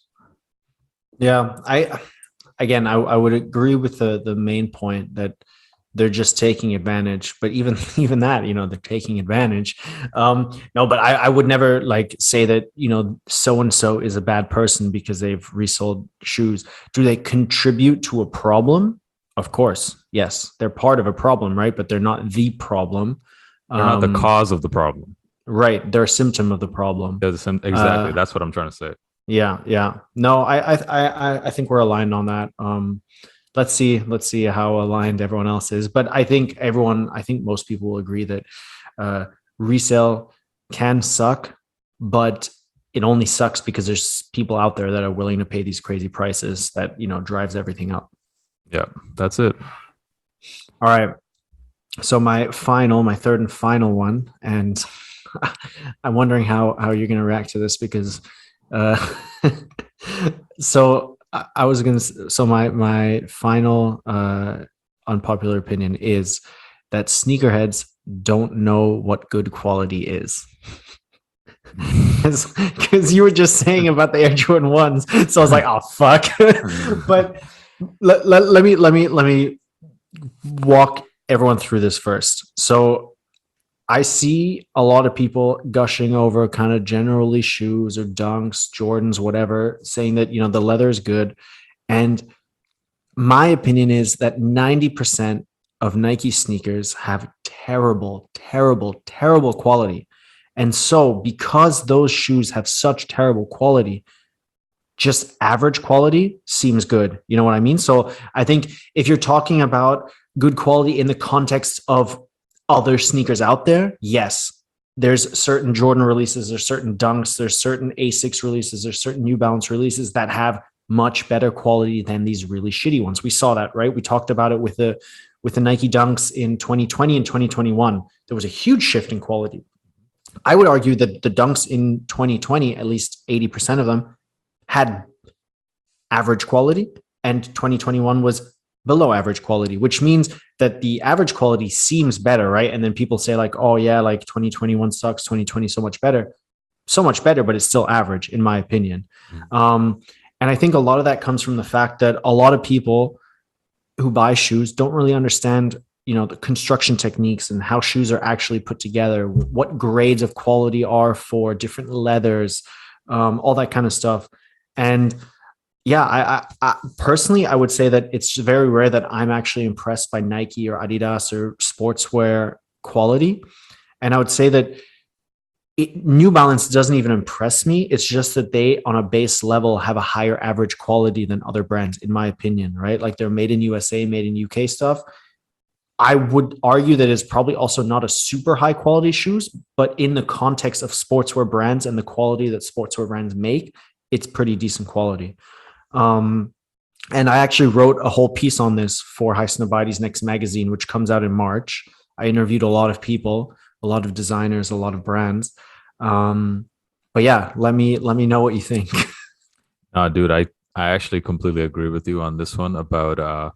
Yeah, I again, I, I would agree with the the main point that they're just taking advantage. But even even that, you know, they're taking advantage. Um, no, but I, I would never like say that, you know, so and so is a bad person because they've resold shoes. Do they contribute to a problem? Of course, yes, they're part of a problem, right? But they're not the problem. They're um, not the cause of the problem. Right, they're a symptom of the problem. They're the sim- exactly. Uh, That's what I'm trying to say. Yeah, yeah. No, I, I, I, I think we're aligned on that. Um, let's see, let's see how aligned everyone else is. But I think everyone, I think most people will agree that uh, resale can suck, but it only sucks because there's people out there that are willing to pay these crazy prices that, you know, drives everything up. Yeah, that's it. All right. So my final, my third and final one, and I'm wondering how how you're going to react to this because, uh, so I, I was going to. So my my final uh, unpopular opinion is that sneakerheads don't know what good quality is. Because you were just saying about the Air Jordan ones, so I was like, oh fuck. But let, let, let me let me let me walk everyone through this first. So I see a lot of people gushing over kind of generally shoes or Dunks, Jordans, whatever, saying that, you know, the leather is good. And my opinion is that ninety percent of Nike sneakers have terrible, terrible, terrible quality. And so because those shoes have such terrible quality, just average quality seems good. You know what I mean? So I think if you're talking about good quality in the context of other sneakers out there? Yes. There's certain Jordan releases, there's certain Dunks, there's certain Asics releases, there's certain New Balance releases that have much better quality than these really shitty ones. We saw that, right? We talked about it with the with the Nike Dunks in twenty twenty and twenty twenty-one. There was a huge shift in quality. I would argue that the Dunks in twenty twenty, at least eighty percent of them, had average quality, and twenty twenty-one was below average quality, which means that the average quality seems better, right? And then people say like, oh yeah, like twenty twenty-one sucks, twenty twenty so much better. So much better, but it's still average in my opinion. Mm-hmm. Um, and I think a lot of that comes from the fact that a lot of people who buy shoes don't really understand, you know, the construction techniques and how shoes are actually put together, what grades of quality are for different leathers, um, all that kind of stuff. And yeah, I, I, I personally, I would say that it's very rare that I'm actually impressed by Nike or Adidas or sportswear quality. And I would say that it, New Balance doesn't even impress me. It's just that they, on a base level, have a higher average quality than other brands, in my opinion, right? Like they're made in U S A, made in U K stuff. I would argue that it's probably also not a super high quality shoes, but in the context of sportswear brands and the quality that sportswear brands make, it's pretty decent quality. Um, and I actually wrote a whole piece on this for Highsnobiety Next magazine, which comes out in March. I interviewed a lot of people, a lot of designers, a lot of brands. Um, but yeah, let me let me know what you think. Uh, dude, I, I actually completely agree with you on this one about uh,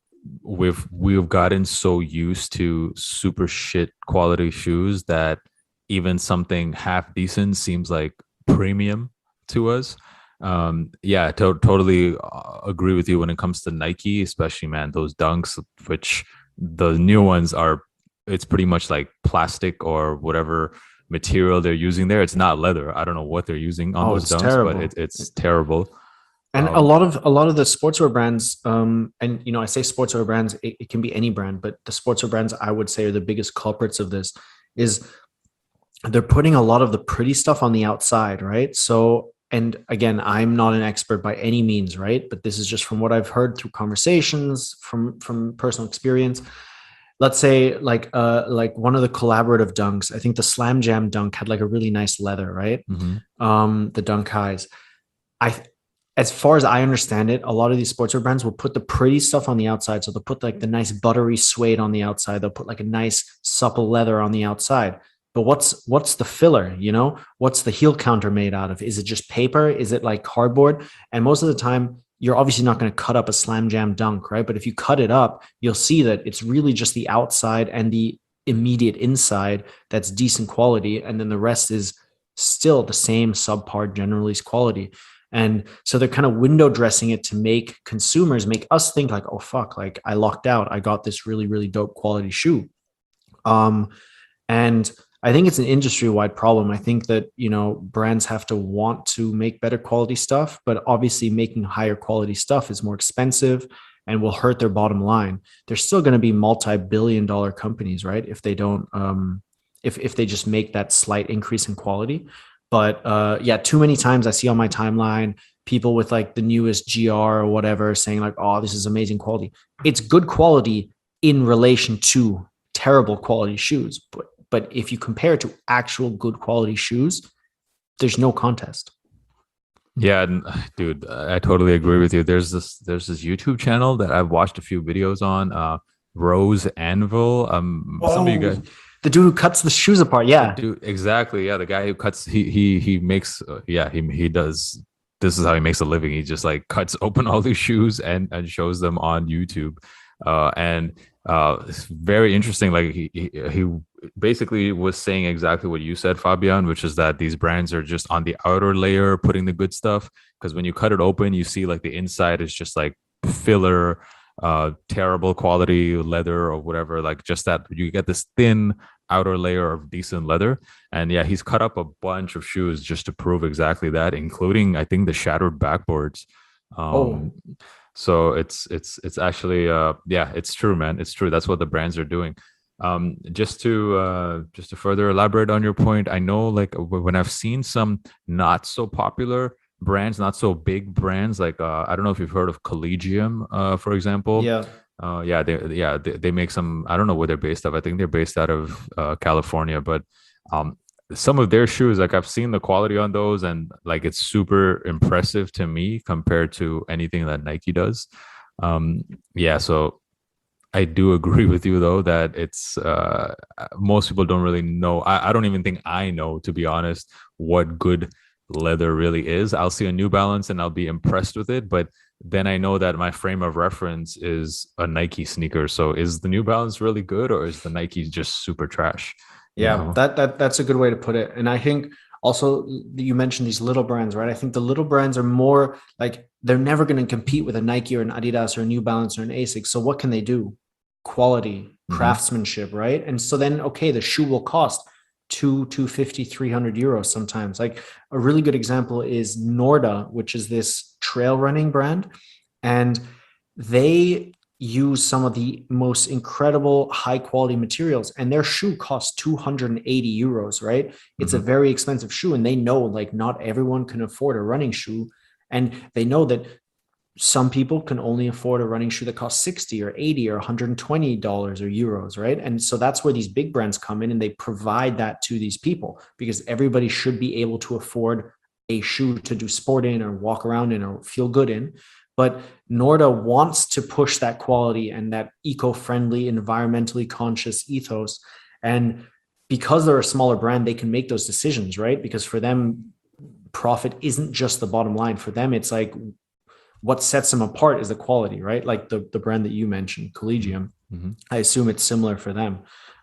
we've we've gotten so used to super shit quality shoes that even something half decent seems like premium to us. Um, yeah, to- totally agree with you when it comes to Nike, especially, man, those Dunks, which the new ones are, it's pretty much like plastic or whatever material they're using there. It's not leather. I don't know what they're using on Oh, those it's Dunks, terrible. but it, it's terrible. And Um, a lot of a lot of the sportswear brands, um, and you know, I say sportswear brands, it, it can be any brand, but the sportswear brands I would say are the biggest culprits of this. Is they're putting a lot of the pretty stuff on the outside, right? So, and again, I'm not an expert by any means, right? But this is just from what I've heard through conversations, from from personal experience. Let's say like uh like one of the collaborative Dunks, I think the Slam Jam Dunk had like a really nice leather, right? mhm. Um, the Dunk Highs. I As far as I understand it, a lot of these sportswear brands will put the pretty stuff on the outside. So they'll put like the nice buttery suede on the outside. They'll put like a nice supple leather on the outside. But what's what's the filler? You know, what's the heel counter made out of? Is it just paper? Is it like cardboard? And most of the time, you're obviously not going to cut up a Slam Jam Dunk, right? But if you cut it up, you'll see that it's really just the outside and the immediate inside that's decent quality, and then the rest is still the same subpar general release quality. And so they're kind of window dressing it to make consumers, make us think like, oh, fuck, like I locked out. I got this really, really dope quality shoe. Um, and I think it's an industry-wide problem. I think that, you know, brands have to want to make better quality stuff, but obviously making higher quality stuff is more expensive and will hurt their bottom line. They're still going to be multi-billion dollar companies, right? If they don't, um, if, if they just make that slight increase in quality. But uh, yeah, too many times I see on my timeline people with like the newest G R or whatever saying like, oh, this is amazing quality. It's good quality in relation to terrible quality shoes. But, but if you compare it to actual good quality shoes, there's no contest. Yeah, and, dude, I totally agree with you. There's this there's this YouTube channel that I've watched a few videos on, uh, Rose Anvil. Um, some of you guys. The dude who cuts the shoes apart, yeah. Dude, exactly. Yeah, the guy who cuts, he he he makes, uh, yeah, he he does. This is how he makes a living. He just like cuts open all these shoes and and shows them on YouTube, uh, and uh, it's very interesting. Like he, he he basically was saying exactly what you said, Fabian, which is that these brands are just on the outer layer putting the good stuff, because when you cut it open, you see like the inside is just like filler, uh terrible quality leather or whatever, like just that you get this thin outer layer of decent leather. And yeah, he's cut up a bunch of shoes just to prove exactly that, including I think the shattered backboards. um Oh. So it's it's it's actually uh yeah, it's true, man, it's true. That's what the brands are doing. Um just to uh just to further elaborate on your point, I know like when I've seen some not so popular brands, not so big brands, like uh, I don't know if you've heard of Collegium, uh, for example. Yeah. Uh, yeah, they yeah they, they make some. I don't know where they're based out of. I think they're based out of uh, California, but um, some of their shoes, like I've seen the quality on those, and like it's super impressive to me compared to anything that Nike does. Um, yeah, so I do agree with you though that it's uh, most people don't really know. I, I don't even think I know, to be honest, what good leather really is. I'll see a New Balance and I'll be impressed with it, but then I know that my frame of reference is a Nike sneaker. So is the New Balance really good, or is the Nike just super trash? You Yeah, know? that that that's a good way to put it. And I think also you mentioned these little brands, right? I think the little brands are more like they're never going to compete with a Nike or an Adidas or a New Balance or an Asics. So what can they do? Quality, Mhm. craftsmanship, right? And so then, okay, the shoe will cost two, two fifty, three hundred euros sometimes. Like a really good example is Norda, which is this trail running brand. And they use some of the most incredible high quality materials, and their shoe costs two hundred eighty euros, right? It's a Mhm. very expensive shoe, and they know like not everyone can afford a running shoe, and they know that some people can only afford a running shoe that costs sixty or eighty or one hundred twenty dollars or euros, right? And so that's where these big brands come in, and they provide that to these people because everybody should be able to afford a shoe to do sport in or walk around in or feel good in. But Norda wants to push that quality and that eco-friendly, environmentally conscious ethos. And because they're a smaller brand, they can make those decisions, right? Because for them, profit isn't just the bottom line. For them, it's like what sets them apart is the quality, right? Like the, the brand that you mentioned, Collegium. Mhm. I assume it's similar for them.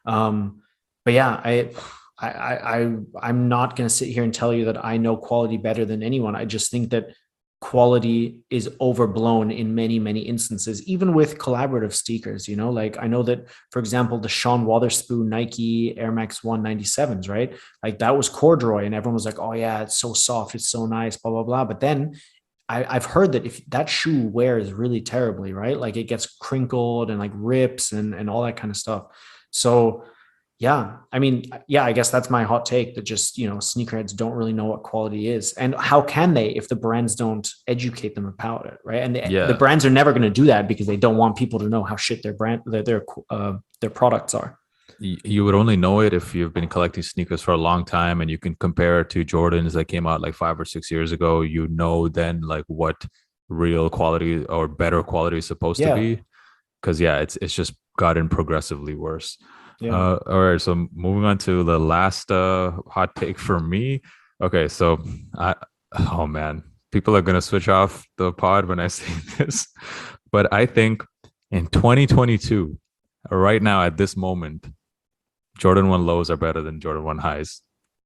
Um, but yeah, I, I, I, I'm not going to sit here and tell you that I know quality better than anyone. I just think that quality is overblown in many, many instances, even with collaborative sneakers, you know, like I know that, for example, the Sean Wotherspoon Nike Air Max one ninety-sevens, right? Like that was corduroy and everyone was like, oh yeah, it's so soft. It's so nice, blah, blah, blah. But then I, I've heard that if that shoe wears really terribly, right? Like it gets crinkled and like rips and, and all that kind of stuff. So yeah, I mean, yeah, I guess that's my hot take that just, you know, sneakerheads don't really know what quality is. And how can they if the brands don't educate them about it, right? And the, Yeah. the brands are never going to do that because they don't want people to know how shit their brand, their their, uh, their products are. You would only know it if you've been collecting sneakers for a long time and you can compare it to Jordans that came out like five or six years ago. You know then like what real quality or better quality is supposed Yeah. to be. Because yeah, it's it's just gotten progressively worse. Yeah. Uh, all right, so moving on to the last uh, hot take for me. Okay, so I oh man, people are gonna switch off the pod when I say this, but I think in twenty twenty-two, right now at this moment, Jordan one lows are better than Jordan one highs.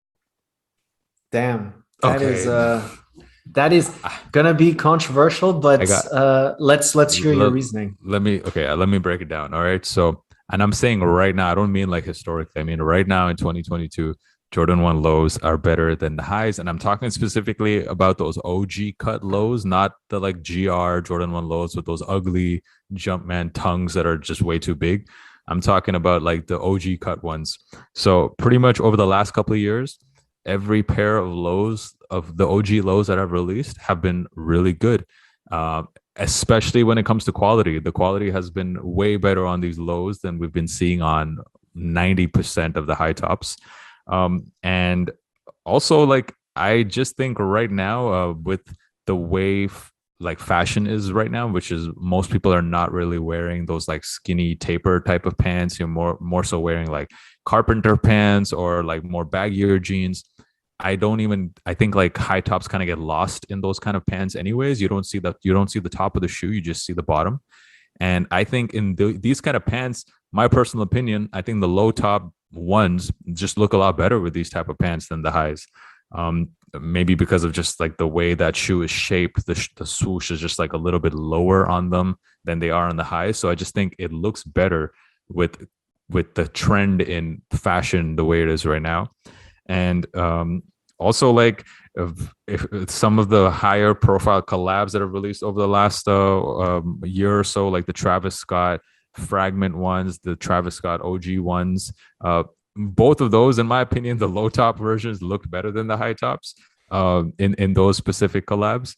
Damn, that Okay. is uh, that is gonna be controversial, but got- uh, let's let's hear your Let- reasoning. Let me okay, let me break it down. All right, so and I'm saying right now, I don't mean like historically. I mean right now in twenty twenty-two, Jordan one lows are better than the highs, and I'm talking specifically about those O G cut lows, not the like G R Jordan one lows with those ugly Jumpman tongues that are just way too big. I'm talking about like the O G cut ones. So pretty much over the last couple of years, every pair of lows of the O G lows that I've released have been really good, uh, especially when it comes to quality. The quality has been way better on these lows than we've been seeing on ninety percent of the high tops. Um, and also, like, I just think right now, uh, with the way f- like fashion is right now, which is most people are not really wearing those like skinny taper type of pants. You're more more so wearing like carpenter pants or like more baggier jeans. I don't even I think like high tops kind of get lost in those kind of pants anyways. You don't see the you don't see the top of the shoe, you just see the bottom. And I think in the, these kind of pants, my personal opinion, I think the low top ones just look a lot better with these type of pants than the highs. Um, maybe because of just like the way that shoe is shaped, the, the swoosh is just like a little bit lower on them than they are on the highs. So I just think it looks better with with the trend in fashion the way it is right now. And um, also like if, if some of the higher profile collabs that have released over the last uh, um, year or so, like the Travis Scott Fragment ones, the Travis Scott O G ones, uh, both of those, in my opinion, the low top versions look better than the high tops uh, in in those specific collabs.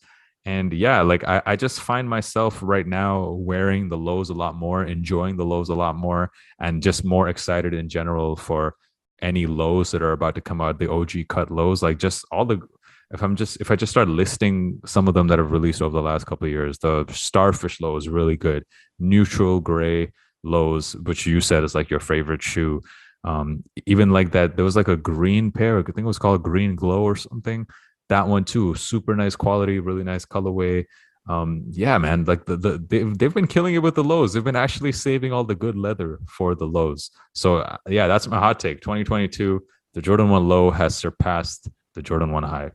And yeah, like I, I just find myself right now wearing the lows a lot more, enjoying the lows a lot more, and just more excited in general for any lows that are about to come out, the O G cut lows. Like just all the if I'm just if I just start listing some of them that have released over the last couple of years, the Starfish low is really good. Neutral gray lows, which you said is like your favorite shoe. Um, even like that, there was like a green pair, I think it was called Green Glow or something. That one too, super nice quality, really nice colorway. Um, yeah, man, like the, the they've, they've been killing it with the lows. They've been actually saving all the good leather for the lows. So uh, yeah, that's my hot take. twenty twenty-two, the Jordan one low has surpassed the Jordan one high.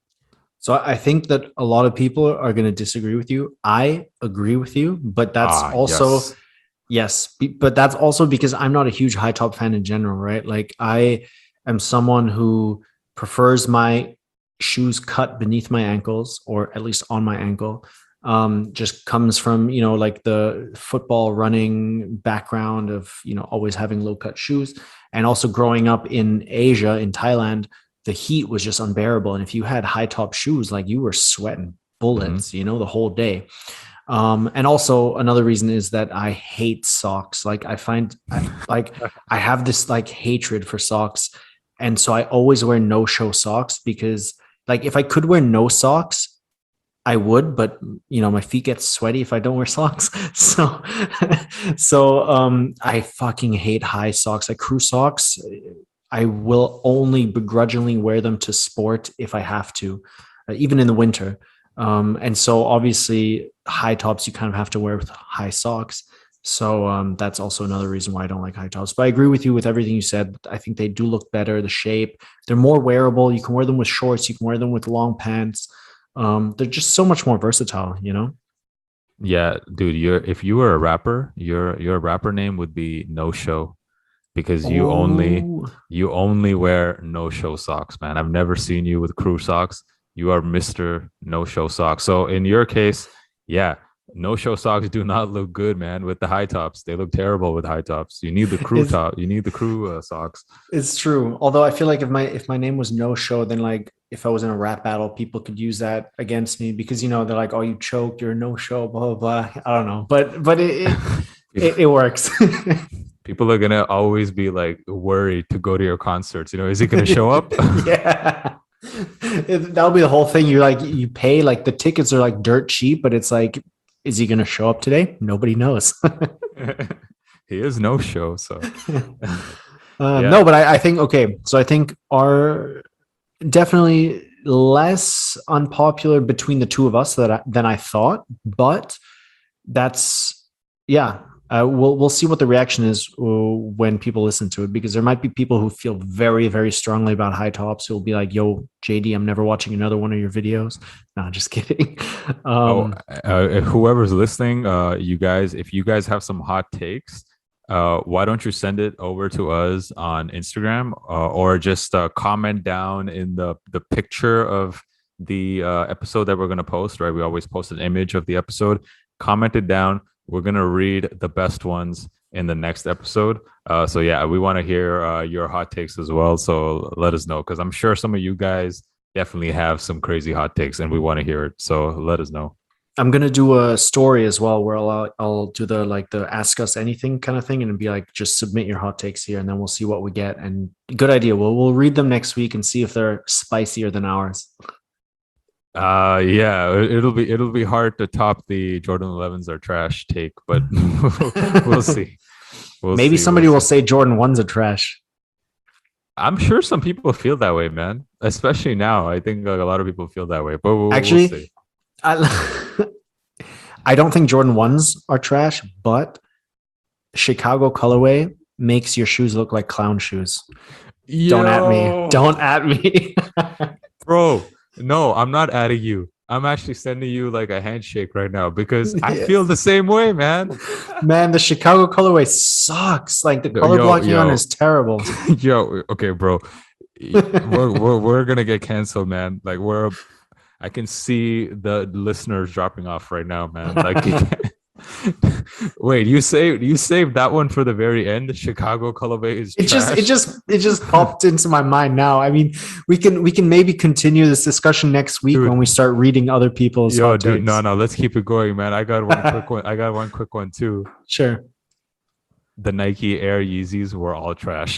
So I think that a lot of people are going to disagree with you. I agree with you, but that's ah, also yes. yes, but that's also because I'm not a huge high top fan in general, right? Like I am someone who prefers my shoes cut beneath my ankles, or at least on my ankle. Um, just comes from, you know, like the football running background of, you know, always having low cut shoes, and also growing up in Asia, in Thailand, the heat was just unbearable. And if you had high top shoes, like you were sweating bullets, mm-hmm. you know, the whole day. Um, and also another reason is that I hate socks. Like I find I, like I have this like hatred for socks. And so I always wear no show socks, because like if I could wear no socks, I would, but you know, my feet get sweaty if I don't wear socks. So, so um, I fucking hate high socks. Like crew socks, I will only begrudgingly wear them to sport if I have to, uh, even in the winter. Um, and so obviously high tops, you kind of have to wear with high socks. So um, that's also another reason why I don't like high tops. But I agree with you with everything you said. I think they do look better. The shape, they're more wearable. You can wear them with shorts. You can wear them with long pants. Um, they're just so much more versatile, you know? Yeah, dude, you're if you were a rapper, your your rapper name would be No Show, because you oh. only you only wear no show socks, man. I've never seen you with crew socks. You are Mister No Show Socks. So in your case, yeah, no show socks do not look good, man, with the high tops. They look terrible with high tops. You need the crew it's, top. You need the crew uh, socks. It's true. Although I feel like if my if my name was No Show, then like if I was in a rap battle, people could use that against me, because, you know, they're like, oh, you choked, you're a no show, blah, blah, blah. I don't know. But but it it, it, it works. People are gonna always be like worried to go to your concerts. You know, is he gonna show up? Yeah. It, that'll be the whole thing. You're like, you pay, like the tickets are like dirt cheap, but it's like, is he going to show up today? Nobody knows. He is No Show. So uh, yeah. No, but I, I think, okay. So I think are definitely less unpopular between the two of us that I, than I thought, but that's, yeah. Uh, we'll we'll see what the reaction is uh, when people listen to it, because there might be people who feel very, very strongly about high tops who will be like, yo, J D, I'm never watching another one of your videos. No, just kidding. Um, oh, uh, whoever's listening, uh, you guys, if you guys have some hot takes, uh, why don't you send it over to us on Instagram, uh, or just uh, comment down in the, the picture of the uh, episode that we're going to post, right? We always post an image of the episode. Comment it down. We're going to read the best ones in the next episode. Uh, so yeah, we want to hear uh, your hot takes as well. So let us know, because I'm sure some of you guys definitely have some crazy hot takes and we want to hear it. So let us know. I'm going to do a story as well where I'll, I'll do the, like the ask us anything kind of thing, and be like, just submit your hot takes here and then we'll see what we get. And good idea. We'll, we'll read them next week and see if they're spicier than ours. Uh yeah, it'll be it'll be hard to top the Jordan elevens are trash take, but we'll see. We'll Maybe see, somebody we'll will see. say Jordan ones are trash. I'm sure some people feel that way, man. Especially now, I think like, a lot of people feel that way. But we'll, actually, we'll see. I, I don't think Jordan ones are trash, but Chicago colorway makes your shoes look like clown shoes. Yo. Don't at me. Don't at me, bro. No, I'm not adding you. I'm actually sending you like a handshake right now, because I Yes. feel the same way, man. Man, the Chicago colorway sucks. Like the color Yo, blocking yo. on is terrible. Yo, okay, bro. We're, we're we're gonna get canceled, man. Like we're, I can see the listeners dropping off right now, man. Like Wait, you saved you saved that one for the very end. Chicago colorway is It just trash? it just it just popped into my mind now. I mean, we can we can maybe continue this discussion next week Dude. when we start reading other people's Yo, hot dude, takes. no, no, let's keep it going, man. I got one quick one. I got one quick one too. Sure. The Nike Air Yeezys were all trash.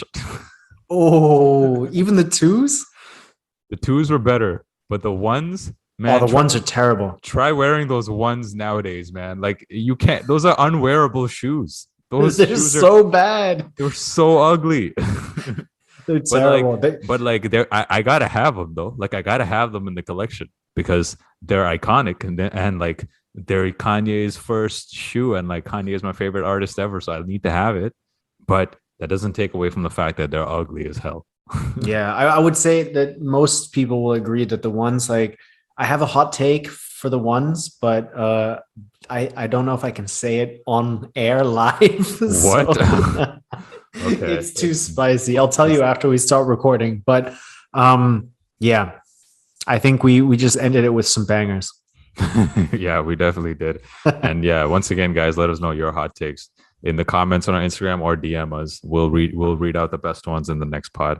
Oh, even the twos? The twos were better, but the ones, man, oh, the try, ones are terrible. try wearing those ones nowadays, man. Like you can't. Those are unwearable shoes. Those They're shoes so are, bad. they're so ugly. They're But terrible. like, They- but like, they're I, I gotta have them though. Like I gotta have them in the collection because they're iconic and then and like they're Kanye's first shoe and like Kanye is my favorite artist ever, so I need to have it. But that doesn't take away from the fact that they're ugly as hell. yeah, I, I would say that most people will agree that the ones like I have a hot take for the ones, but uh, I I don't know if I can say it on air live. so- What? Okay. It's too spicy. I'll tell you after we start recording. But um, yeah, I think we we just ended it with some bangers. Yeah, we definitely did. And yeah, once again, guys, let us know your hot takes in the comments on our Instagram or D M us. We'll read we'll read out the best ones in the next pod.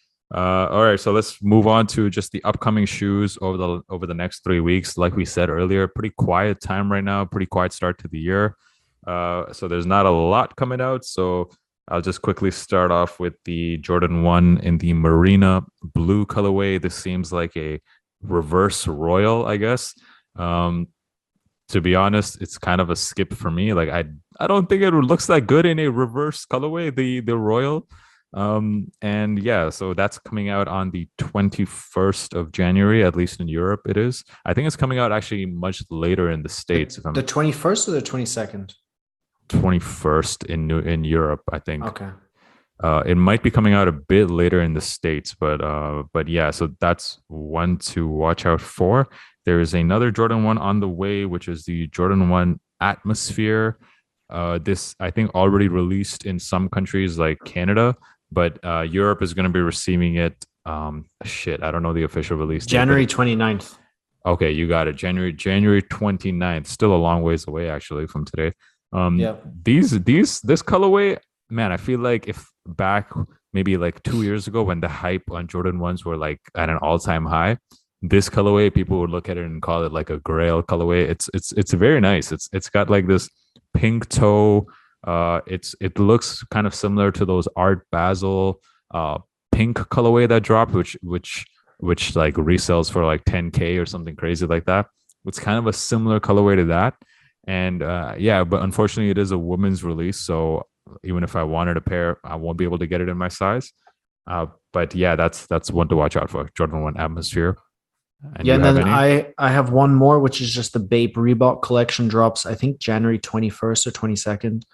Uh, all right, so let's move on to just the upcoming shoes over the over the next three weeks. Like we said earlier, pretty quiet time right now, pretty quiet start to the year. Uh, so there's not a lot coming out. So I'll just quickly start off with the Jordan one in the Marina blue colorway. This seems like a reverse royal, I guess. Um, to be honest, it's kind of a skip for me. Like I, I don't think it looks that good in a reverse colorway, the the royal. Um, and yeah, so that's coming out on the twenty-first of January, at least in Europe. It is. I think it's coming out actually much later in the States. If I'm The twenty-first or the twenty-second? twenty-first in New in Europe, I think. Okay. Uh, it might be coming out a bit later in the States, but uh, but yeah, so that's one to watch out for. There is another Jordan one on the way, which is the Jordan one Atmosphere. Uh, this I think already released in some countries like Canada, but uh, Europe is going to be receiving it. Um, shit, I don't know the official release date, but- January twenty-ninth. Okay, you got it. January January twenty-ninth. Still a long ways away actually from today. Um Yeah. these these this colorway, man, I feel like if back maybe like two years ago when the hype on Jordan ones were like at an all-time high, this colorway people would look at it and call it like a grail colorway. It's it's it's very nice. It's it's got like this pink toe. Uh it's it looks kind of similar to those Art Basel uh pink colorway that dropped, which which which like resells for like ten K or something crazy like that. It's kind of a similar colorway to that. And uh, yeah, but unfortunately it is a women's release. So even if I wanted a pair, I won't be able to get it in my size. Uh, but yeah, that's that's one to watch out for. Jordan one Atmosphere. And Yeah, you and have then any? I I have one more, which is just the Bape Reebok collection drops. I think January twenty-first or twenty-second.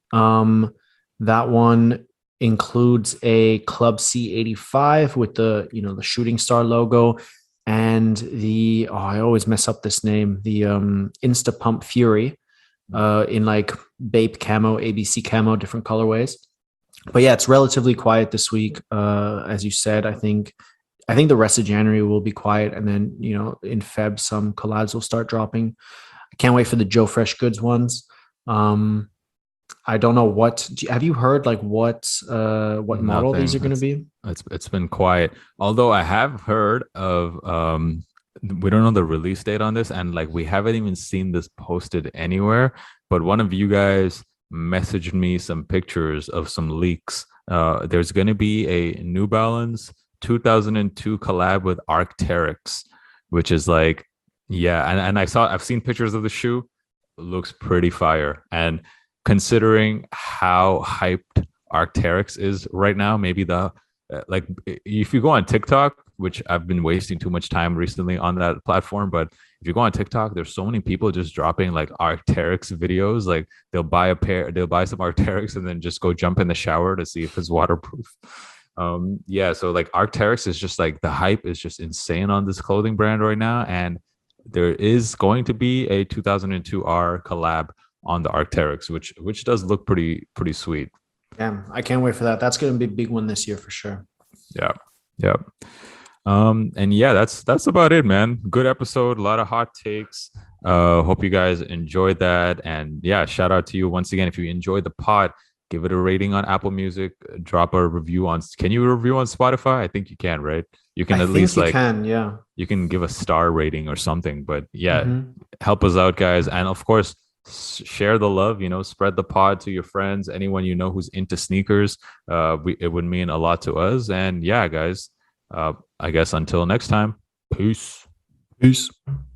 Um, that one includes a Club C eighty-five with the you know the shooting star logo and the oh I always mess up this name the um Insta Pump Fury uh in like Bape camo, A B C camo, different colorways. But yeah, it's relatively quiet this week. Uh, as you said, I think. I think the rest of January will be quiet, and then you know in Feb some collabs will start dropping. I can't wait for the Joe Fresh Goods ones. Um, I don't know what. do you- Have you heard like what uh, what model Nothing. these are going to It's- be? It's it's been quiet. Although I have heard of um we don't know the release date on this, and like we haven't even seen this posted anywhere. But one of you guys messaged me some pictures of some leaks. Uh, there's going to be a New Balance two thousand two collab with Arc'teryx, which is like, yeah, and, and I saw I've seen pictures of the shoe. It looks pretty fire. And considering how hyped Arc'teryx is right now, maybe the uh, like if you go on TikTok, which I've been wasting too much time recently on that platform, but if you go on TikTok, there's so many people just dropping like Arc'teryx videos. Like they'll buy a pair, they'll buy some Arc'teryx and then just go jump in the shower to see if it's waterproof. Um, yeah, so like Arc'teryx is just like the hype is just insane on this clothing brand right now, and there is going to be a two thousand two R collab on the Arc'teryx, which which does look pretty pretty sweet. Yeah, I can't wait for that. That's going to be a big one this year for sure. Yeah, yeah. Um, and yeah, that's that's about it, man. Good episode, a lot of hot takes. Uh, hope you guys enjoyed that. And yeah, shout out to you once again. If you enjoyed the pod, give it a rating on Apple Music. Drop a review on. Can you review on Spotify? I think you can, right? You can I at think least you like can, yeah. you can give a star rating or something. But yeah, Mhm. help us out, guys. And of course, s- share the love. You know, spread the pod to your friends, anyone you know who's into sneakers. Uh, we, it would mean a lot to us. And yeah, guys. Uh, I guess until next time. Peace. Peace.